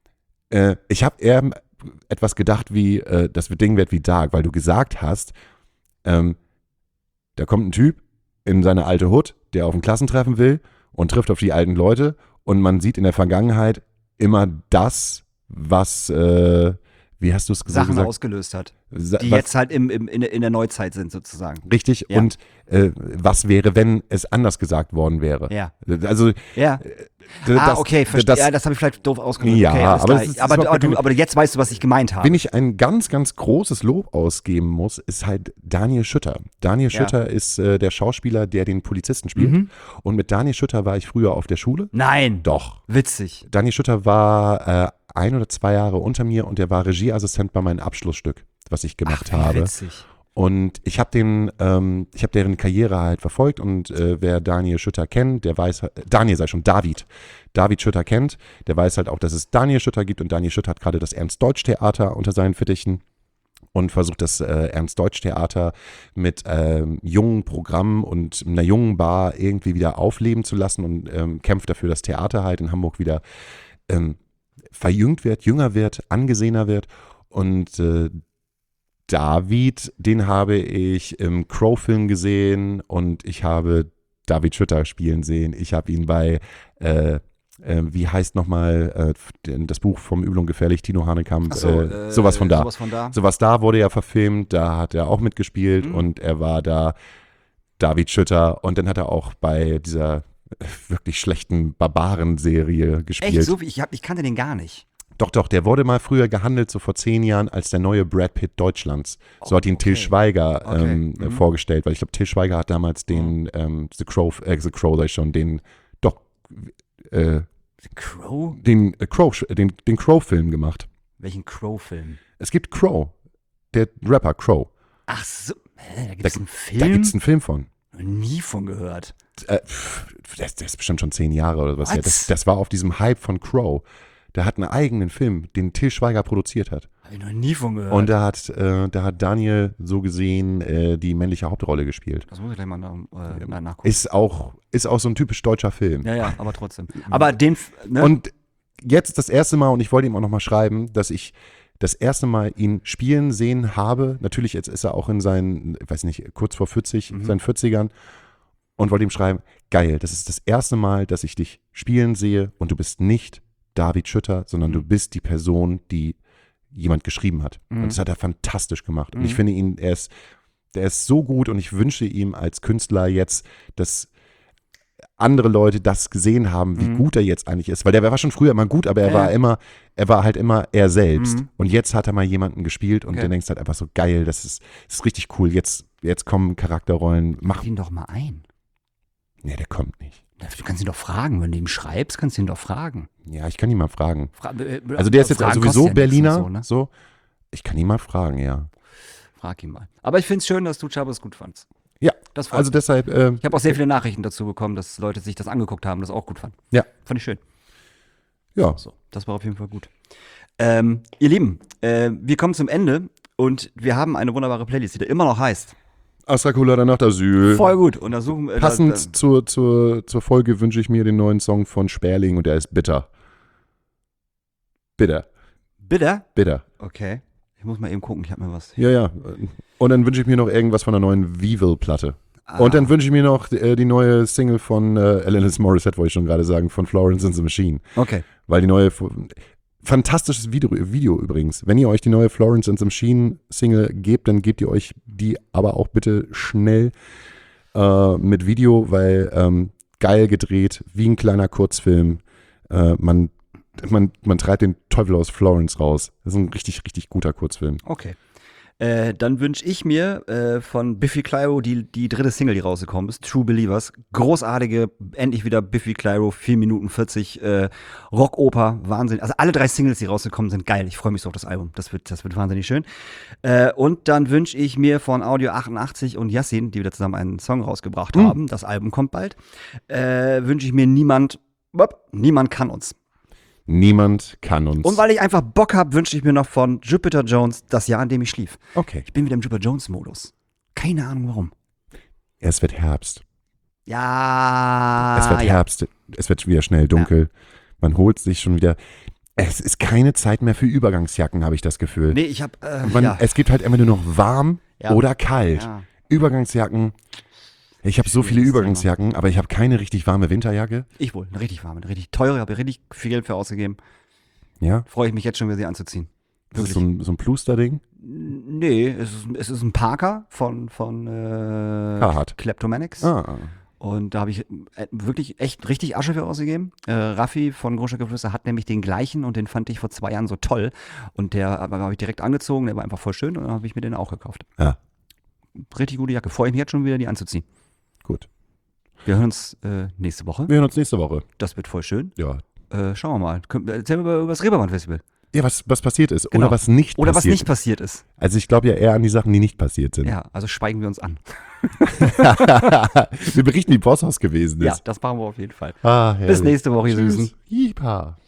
äh, ich habe eher etwas gedacht wie, äh, das Ding wird wie Dark, weil du gesagt hast, ähm, da kommt ein Typ in seine alte Hut, der auf ein Klassentreffen will und trifft auf die alten Leute und man sieht in der Vergangenheit immer das, was, äh, wie hast du es Sachen gesagt? ausgelöst hat, Sa- die was- jetzt halt im, im, in, in der Neuzeit sind sozusagen. Richtig, Ja. und äh, was wäre, wenn es anders gesagt worden wäre? Ja. Also, Ja. d- ah, das, okay, verstehe. das Ja, das habe ich vielleicht doof ausgedrückt. Ja, okay, alles aber klar. es ist- aber, es ist aber, du, überhaupt aber jetzt weißt du, was ich gemeint habe. Wenn ich ein ganz, ganz großes Lob ausgeben muss, ist halt Daniel Schütter. Daniel Ja. Schütter ist äh, der Schauspieler, der den Polizisten spielt. Mhm. Und mit Daniel Schütter war ich früher auf der Schule. Nein. Doch. Witzig. Daniel Schütter war äh, ein oder zwei Jahre unter mir und der war Regieassistent bei meinem Abschlussstück, was ich gemacht Ach, wie habe. witzig. Und ich habe den, ähm, ich habe deren Karriere halt verfolgt und äh, wer Daniel Schütter kennt, der weiß, äh, Daniel sei schon, David, David Schütter kennt, der weiß halt auch, dass es Daniel Schütter gibt und Daniel Schütter hat gerade das Ernst-Deutsch-Theater unter seinen Fittichen und versucht das äh, Ernst-Deutsch-Theater mit ähm, jungen Programmen und einer jungen Bar irgendwie wieder aufleben zu lassen und ähm, kämpft dafür, dass Theater halt in Hamburg wieder ähm, verjüngt wird, jünger wird, angesehener wird und äh, David, den habe ich im Crow-Film gesehen und ich habe David Schütter spielen sehen. Ich habe ihn bei, äh, äh, wie heißt nochmal äh, das Buch vom Übel und Gefährlich, Tino Hanekamp, Ach so, äh, äh, sowas von da. Sowas von da. Sowas da wurde ja verfilmt, da hat er auch mitgespielt Mhm. und er war da David Schütter und dann hat er auch bei dieser äh, wirklich schlechten Barbaren-Serie gespielt. Echt, so wie ich, hab, ich kannte den gar nicht. Doch, doch, der wurde mal früher gehandelt, so vor zehn Jahren, als der neue Brad Pitt Deutschlands. So hat ihn Till okay. Schweiger Okay, ähm, mhm. vorgestellt, weil ich glaube, Till Schweiger hat damals den ähm, The Crow, äh, The Crow, sag ich schon, den, doch, äh, Crow? den äh, Crow, den, den Crow-Film gemacht. Welchen Crow-Film? Es gibt Crow, der Rapper Crow. Ach so, hä, da gibt es einen Da Film? gibt es einen Film von. Noch nie von gehört. Äh, pff, der, der ist bestimmt schon zehn Jahre oder was. What? Ja, das, das war auf diesem Hype von Crow. Der hat einen eigenen Film, den Till Schweiger produziert hat. Habe ich noch nie von gehört. Und da hat, äh, da hat Daniel so gesehen äh, die männliche Hauptrolle gespielt. das muss ich gleich mal nach, äh, na- nachgucken. Ist auch, ist auch so ein typisch deutscher Film. Ja, ja, aber trotzdem. Aber den, f- ne? Und jetzt das erste Mal, und ich wollte ihm auch nochmal schreiben, dass ich das erste Mal ihn spielen sehen habe. Natürlich, jetzt ist er auch in seinen, ich weiß nicht, kurz vor vierzig, Mhm. seinen vierzigern. Und wollte ihm schreiben, geil, das ist das erste Mal, dass ich dich spielen sehe und du bist nicht David Schütter, sondern du bist die Person, die jemand geschrieben hat. Mhm. Und das hat er fantastisch gemacht. Und Mhm. ich finde ihn, er ist, der ist so gut und ich wünsche ihm als Künstler jetzt, dass andere Leute das gesehen haben, wie Mhm. gut er jetzt eigentlich ist. Weil der war schon früher immer gut, aber er Ja, war ja. immer, er war halt immer er selbst. Mhm. Und jetzt hat er mal jemanden gespielt und Okay. du denkst halt einfach so, geil, das ist, das ist richtig cool. Jetzt, jetzt kommen Charakterrollen. Mach. Mach ihn doch mal ein. Nee, der kommt nicht. Du kannst ihn doch fragen. Wenn du ihm schreibst, kannst du ihn doch fragen. Ja, ich kann ihn mal fragen. Fra äh, Also der ist jetzt Fragen sowieso kostet ja nichts Berliner, und so, So, ne? Ich kann ihn mal fragen, ja. Frag ihn mal. Aber ich finde es schön, dass du Chabos gut fandst. Ja, Das freut also mich. deshalb, äh, Ich habe auch sehr viele Nachrichten dazu bekommen, dass Leute sich das angeguckt haben, das auch gut fanden. Ja. Fand ich schön. ja, So, das war auf jeden Fall gut. Ähm, ihr Lieben, äh, wir kommen zum Ende und wir haben eine wunderbare Playlist, die da immer noch heißt. Astra Colada Nacht Asyl. Voll gut. Und da suchen äh, Passend Da, da, zur, zur, zur Folge wünsche ich mir den neuen Song von Sperling und der ist bitter. Bitter, bitte? bitter. Okay. Ich muss mal eben gucken, ich habe mir was. Ja, ja. Und dann wünsche ich mir noch irgendwas von der neuen Weevil-Platte. Ah, Und dann wünsche ich mir noch äh, die neue Single von äh, Alanis Morissette, wollte ich schon gerade sagen, von Florence and the Machine. Okay. Weil die neue, fantastisches Video, Video übrigens. Wenn ihr euch die neue Florence and the Machine Single gebt, dann gebt ihr euch die aber auch bitte schnell äh, mit Video, weil ähm, geil gedreht, wie ein kleiner Kurzfilm. Äh, man, man, man treibt den Teufel aus Florence raus. Das ist ein richtig, richtig guter Kurzfilm. Okay. Äh, dann wünsche ich mir äh, von Biffy Clyro die, die dritte Single, die rausgekommen ist, True Believers. Großartige, endlich wieder Biffy Clyro, vier Minuten vierzig, äh, Rockoper, Wahnsinn. Also alle drei Singles, die rausgekommen sind, geil. Ich freue mich so auf das Album. Das wird, das wird wahnsinnig schön. Äh, und dann wünsche ich mir von Audio achtundachtzig und Yassin, die wieder zusammen einen Song rausgebracht Mhm. haben, das Album kommt bald, äh, wünsche ich mir Niemand, Niemand kann uns. Niemand kann uns. Und weil ich einfach Bock habe, wünsche ich mir noch von Jupiter Jones Das Jahr, in dem ich schlief. Okay. Ich bin wieder im Jupiter Jones-Modus. Keine Ahnung warum. Es wird Herbst. Ja. es wird ja. Herbst. Es wird wieder schnell dunkel. Man holt sich schon wieder. Es ist keine Zeit mehr für Übergangsjacken, habe ich das Gefühl. Nee, ich habe. Äh, Man, ja. Es gibt halt immer nur noch warm Ja. oder kalt. Ja. Übergangsjacken. Ich habe so viele Schwieriges Übergangsjacken, aber ich habe keine richtig warme Winterjacke. Ich wohl. Eine richtig warme, eine richtig teure. Habe richtig viel Geld für ausgegeben. Ja, Freue ich mich jetzt schon wieder, sie anzuziehen. das ist Wirklich. so ein, so ein Pluster-Ding. Nee, es ist, es ist ein Parker von, von äh, Carhartt. Kleptomanics. Ah, Und da habe ich äh, wirklich echt richtig Asche für ausgegeben. Äh, Raffi von Großstadtgeflüster hat nämlich den gleichen und den fand ich vor zwei Jahren so toll. Und der habe ich direkt angezogen, der war einfach voll schön und dann habe ich mir den auch gekauft. ja, Richtig gute Jacke. Freue ich mich jetzt schon wieder, die anzuziehen. gut. Wir hören uns äh, nächste Woche. Wir hören uns nächste Woche. Das wird voll schön. Ja. Äh, schauen wir mal. Kön- Erzähl mir über, über das Reeperbahn-Festival. Ja, was, was passiert ist Genau. oder was nicht Oder was passiert nicht passiert ist. Also ich glaube ja eher an die Sachen, die nicht passiert sind. Ja, also schweigen wir uns an. Wir berichten, wie Bosshaus gewesen ist. Ja, das machen wir auf jeden Fall. Ah, Bis herrlich. nächste Woche, ihr Tschüss. Süßen. Jeepa.